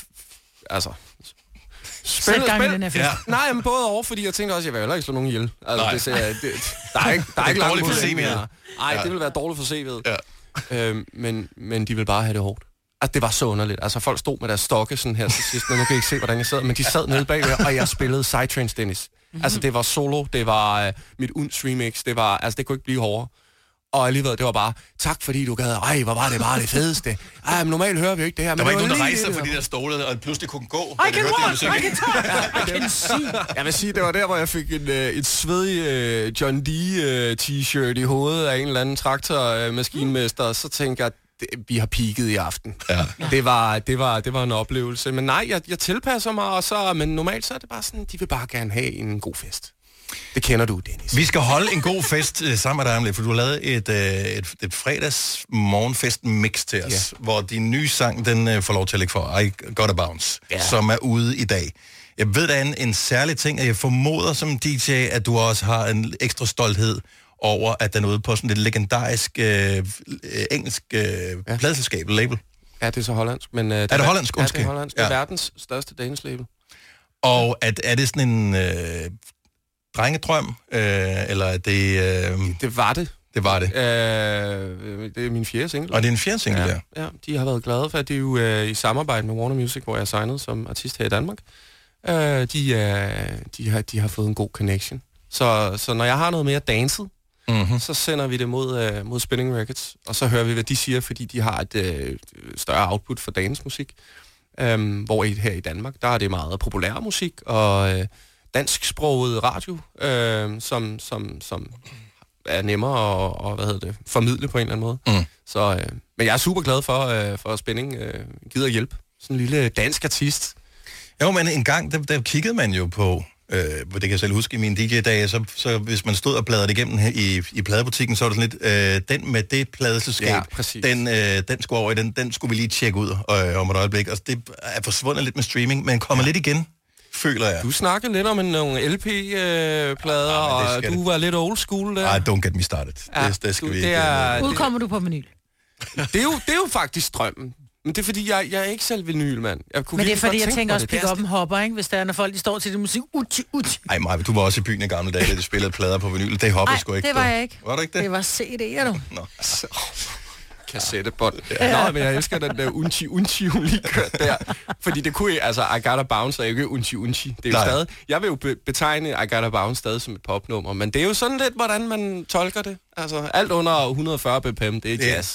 Speaker 19: spil. Nej, men både over, fordi jeg tænkte også, at jeg vil heller ikke slå nogen ihjel. Altså, der er ikke
Speaker 1: dårligt for CV'et.
Speaker 19: Nej, det vil være dårligt for CV'et. Ja. Men de vil bare have det hårdt. Altså, det var så underligt. Altså, folk stod med deres stokke sådan her til sidst, men nu kan jeg ikke se, hvordan jeg sad, men de sad nede bagved, og jeg spillede Psytrance Dennis. Altså, det var solo, det var mit Unds remix, det kunne ikke blive hårdere. Og alligevel, det var bare, tak fordi du gad. Ej, hvor var det bare det fedeste. Ej, men normalt hører vi jo ikke det her.
Speaker 1: Der var ikke nogen, der rejste for de der stole, og pludselig kunne gå.
Speaker 4: I can walk, I can talk, I can see.
Speaker 19: Jeg vil sige, det var der, hvor jeg fik et svedig John Dee t-shirt i hovedet af en eller anden traktormaskinmester, så tænkte jeg, vi har peaket i aften. Ja. Det var en oplevelse. Men nej, jeg tilpasser mig, men normalt så er det bare sådan, de vil bare gerne have en god fest. Det kender du, Dennis.
Speaker 1: Vi skal holde en god fest sammen med dig om lidt, for du har lavet et fredags morgenfest mix til os, hvor din nye sang, den får lov til at lægge for I Got A Bounce, som er ude i dag. Jeg ved, der er en særlig ting, at jeg formoder som DJ, at du også har en ekstra stolthed over, at den er ude på sådan et legendarisk engelsk pladselskab, label.
Speaker 19: Ja, det er så hollandsk. Men,
Speaker 1: er det hollandsk?
Speaker 19: Ja, det er hollandsk. Det er verdens største dance-label.
Speaker 1: Og er det sådan en drengedrøm, eller er det...
Speaker 19: Det var det.
Speaker 1: Det var det.
Speaker 19: Det er min fjerde single.
Speaker 1: Og det er en fjerde single,
Speaker 19: ja. Ja, de har været glade for, at det er jo i samarbejde med Warner Music, hvor jeg er signet som artist her i Danmark. De har fået en god connection. Så når jeg har noget mere danset, så sender vi det mod Spinning Records, og så hører vi, hvad de siger, fordi de har et større output for dansmusik. Hvor her i Danmark, der er det meget populær musik og dansksproget radio, som er nemmere at formidle på en eller anden måde. Så, men jeg er super glad for at Spinning gider hjælpe. Sådan en lille dansk artist.
Speaker 1: Jo, men en gang, der kiggede man jo på, det kan jeg selv huske i mine DJ-dage, så hvis man stod og bladrede igennem i pladebutikken, så var det sådan lidt, den med det pladeselskab, den skulle over i den skulle vi lige tjekke ud om et øjeblik. Altså, det er forsvundet lidt med streaming, men kommer lidt igen, føler jeg.
Speaker 19: Du snakkede lidt om nogle LP-plader, og du var lidt old school der.
Speaker 1: Ej, don't get me started. Det skal vi ikke.
Speaker 2: Udkommer du på vinyl?
Speaker 19: Det er jo faktisk drømmen. Men det er fordi, jeg er ikke selv vinyl, mand.
Speaker 2: Men det er fordi, jeg tænker også, pick up en hopper, ikke? Hvis der er, når folk de står til det musik,
Speaker 1: Ej, Maja, du var også i byen i gamle dage, da de spillede plader på vinyl. Det hoppede sgu ikke.
Speaker 2: det var jeg ikke.
Speaker 1: Var du ikke det?
Speaker 2: Det var CD'er, du.
Speaker 1: Nå.
Speaker 19: Kassettebånd. Ja. Nå, men jeg elsker den der unchi, hun lige kørte der. Fordi det kunne ikke, altså, I Gotta Bounce er jo ikke unchi. Det er jo stadig, jeg vil jo betegne I Gotta Bounce stadig som et popnummer, men det er jo sådan lidt, hvordan man tolker det. Altså, alt under 140 bpm, det er jazz.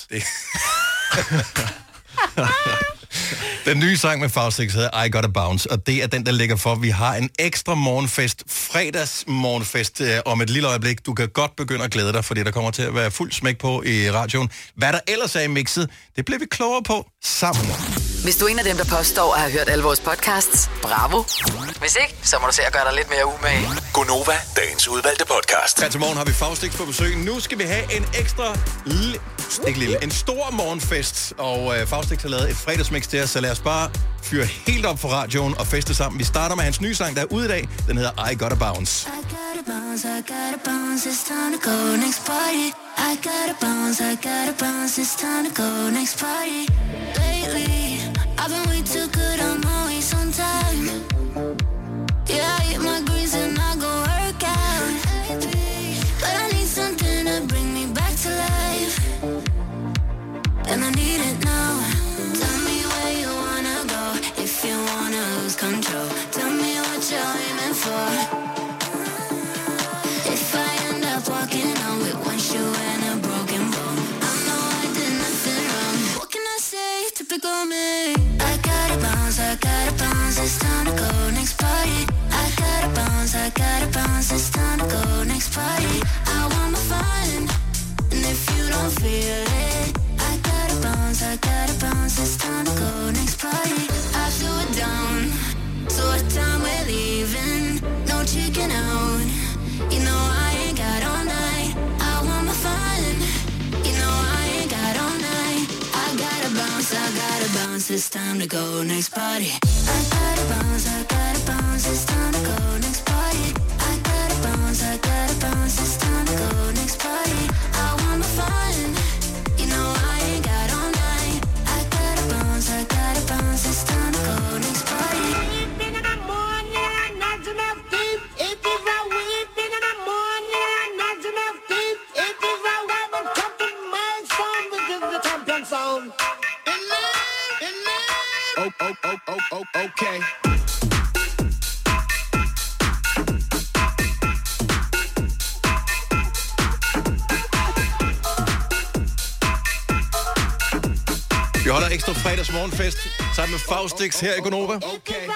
Speaker 1: Den nye sang med Faustix hedder I Gotta Bounce, og det er den, der ligger for. Vi har en ekstra morgenfest, fredagsmorgenfest om et lille øjeblik. Du kan godt begynde at glæde dig, fordi der kommer til at være fuld smæk på i radioen. Hvad der ellers er i mixet, det bliver vi klogere på sammen.
Speaker 6: Hvis du er en af dem, der påstår at have hørt alle vores podcasts, bravo. Hvis ikke, så må du se at gøre dig lidt mere umage.
Speaker 7: Gonova, dagens udvalgte podcast.
Speaker 1: Her til morgen har vi Faustix på besøg. Nu skal vi have en ekstra en stor morgenfest, og Faustix har lavet et fredagsmix til os, så lad os bare fyre helt op for radioen og feste sammen. Vi starter med hans nye sang, der er ude i dag. Den hedder I Gotta Bounce.
Speaker 20: I gotta bounce, I gotta bounce, it's time to go next party. I gotta bounce, I gotta bounce, it's time to go next party. Lately, I've been way too good, I'm always on time. Yeah, I eat my greens and I go work out. But I need something to bring me back to life. And I need it now. Tell me where you wanna go, if you wanna lose control. Tell me what you're aiming for. If I end up walking out with one shoe and a broken bone, I know I did nothing wrong. What can I say? Typical me. I gotta bounce, it's time to go next party. I gotta bounce, it's time to go next party. I want my fun, and if you don't feel it, I gotta bounce, it's time to go next party. I flew it down, so what time we're leaving? No chicken out, you know I ain't got all night. I want my fun, you know I ain't got all night. I gotta bounce, it's time to go next party. I gotta bounce, it's time to go next party. I gotta bounce, it's time to go next party. I want my fun, you know I ain't got all night. I gotta bounce, it's time to go next party. Weeping in the morning, not enough deep. If you run weeping in the morning, not enough deep. If you run weapon, something miles from within the champion zone. Okay.
Speaker 1: Vi holder ekstra fredagsmorgenfest sammen med Faustix her i Gonova.
Speaker 20: Okay.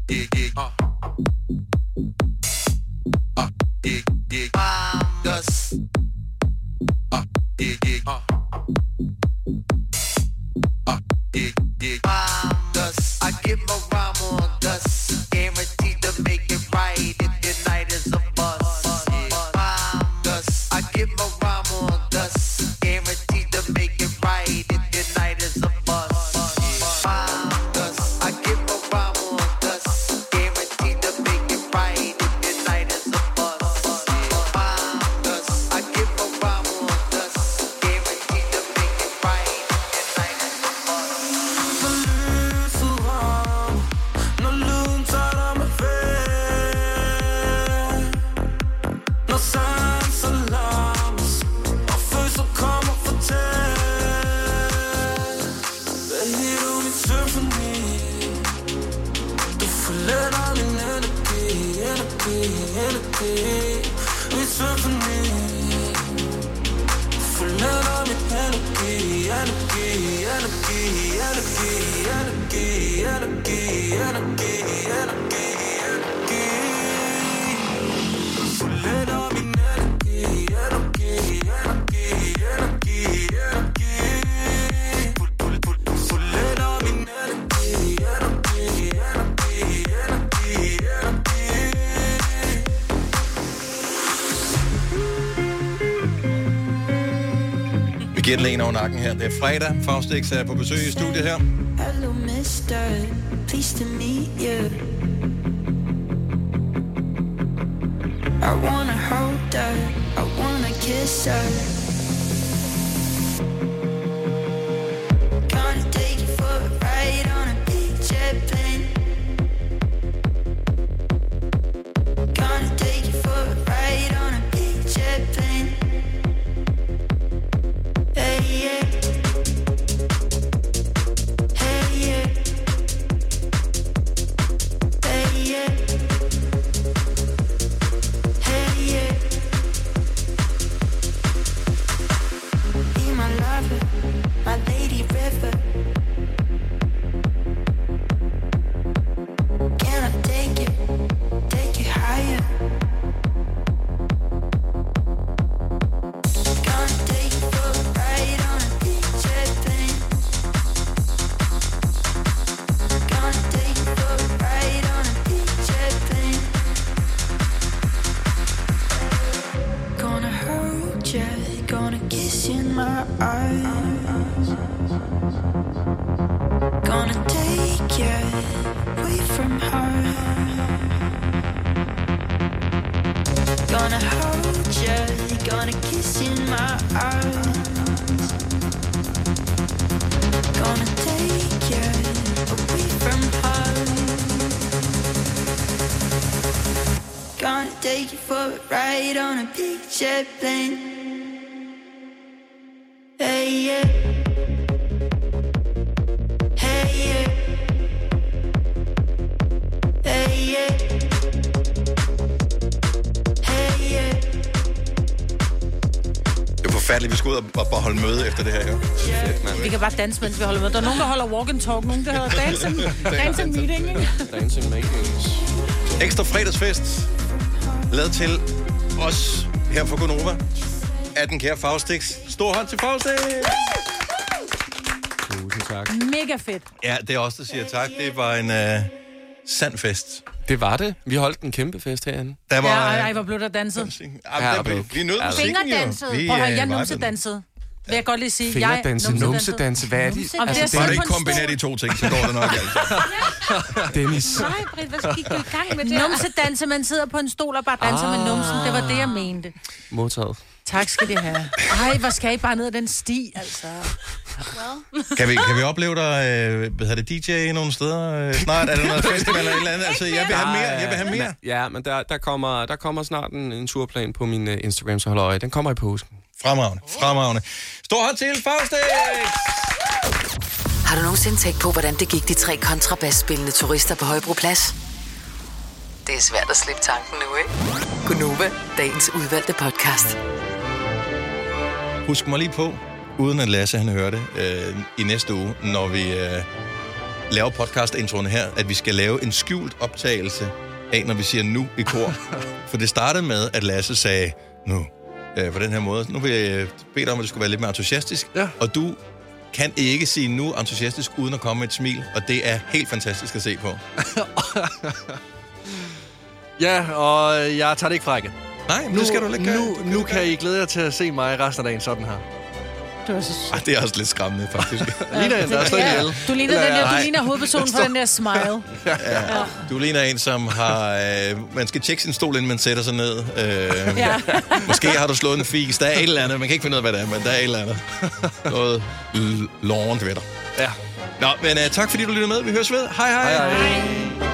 Speaker 20: I get my rhyme on dust, guaranteed to make it right if the night is a bust. I get my rhyme on dust, guaranteed to make it right if the night is a bust. I get my rhyme on dust, guaranteed to make it right if the night is a bust. I get my rhyme on dust, guaranteed to make it right if the night is a
Speaker 1: Vi giver den en over nakken her. Det er fredag. Faustix er på besøg i studiet her.
Speaker 20: Hello, mister. Pleased to meet you. I wanna hold her. I wanna kiss her. Gonna take you for a ride on a big jet plane. Gonna take you for a ride on a big jet plane. Hey, yeah. Hey, yeah. Hey, yeah. Hey, yeah. Be my lover, my lady river. Can I take you higher? Gonna take you for a ride on a big jet plane. Gonna take you for a ride on a big jet plane. Gonna hold ya, gonna kiss you in my eyes. Gonna take you away from her. Gonna hold ya, gonna kiss you in my eyes. Gonna take you away from her. Gonna take you for a ride on a big jet plane. Hey, yeah. Hey, yeah. Hey, yeah. Hey, yeah.
Speaker 1: Det er forfærdeligt, vi skal ud og bare holde møde efter det her. Jo.
Speaker 2: Fedt, man. Vi kan bare danse, mens vi holder møde. Der er nogen, der holder walk and talk. Nogen, der hedder dancing meeting. Ikke?
Speaker 19: Dancing meetings.
Speaker 1: Ekstra fredagsfest. Lavet til os her for Gonova. Af den kære Faustix. Stor hånd til Faustix!
Speaker 19: Tusind tak.
Speaker 2: Mega fedt.
Speaker 1: Ja, det er også der siger tak. Det var en sand fest.
Speaker 19: Det var det. Vi holdt en kæmpe fest herinde.
Speaker 1: Der var,
Speaker 2: ej, hvor blev der danset.
Speaker 1: Vi nød musikken jo.
Speaker 2: Fingerdansede. Prøv at høre, jeg numsedansede. Vil jeg godt lige sige.
Speaker 19: Fingerdanse, numsedanse, hvad er det?
Speaker 1: Altså, bare det ikke kombinere de to ting, så går det nok altså.
Speaker 19: Dennis.
Speaker 2: Nej, Britt, hvad gik du i gang med det? Numsedanse, man sidder på en stol og bare danser med numsen. Det var det, jeg mente.
Speaker 19: Modtaget.
Speaker 2: Tak skal det have. Ej, hvor skal I bare ned ad den sti, altså.
Speaker 1: Kan vi opleve dig, DJ nogle steder snart? Er der noget festival eller et eller andet? Altså, jeg vil have mere.
Speaker 19: Ja, men der kommer snart en turplan på min Instagram, så hold øje. Den kommer i påsken.
Speaker 1: Fremragende. Stor hånd til Faustix!
Speaker 6: Har du nogensinde tænkt på, hvordan det gik de 3 kontrabasspillende turister på Højbroplads? Det er svært at slippe tanken nu, ikke? Gonova, dagens udvalgte podcast.
Speaker 1: Husk mig lige på, uden at Lasse han hører det, i næste uge, når vi laver podcast-introen her, at vi skal lave en skjult optagelse af, når vi siger nu i kor. For det startede med, at Lasse sagde nu på den her måde. Nu vil jeg bede dig om, at det skulle være lidt mere entusiastisk. Ja. Og du kan ikke sige nu entusiastisk, uden at komme med et smil. Og det er helt fantastisk at se på.
Speaker 3: Ja, og jeg tager det ikke frække.
Speaker 1: Nej, men det skal du ikke gøre.
Speaker 3: Nu kan I glæde jer til at se mig resten af dagen sådan her.
Speaker 1: Det er også lidt skræmmende, faktisk.
Speaker 3: Ligner en, der er stadig ihjel.
Speaker 2: Du ligner hovedpersonen på den der smile.
Speaker 1: Ja. Du ligner en, som har... man skal tjekke sin stol, inden man sætter sig ned. Måske har du slået en fis. Der er et eller andet. Man kan ikke finde ud af, hvad det er, men der er et eller andet. Noget lorent ved dig. Ja. Nå, men tak fordi du lyttede med. Vi høres ved. Hej hej.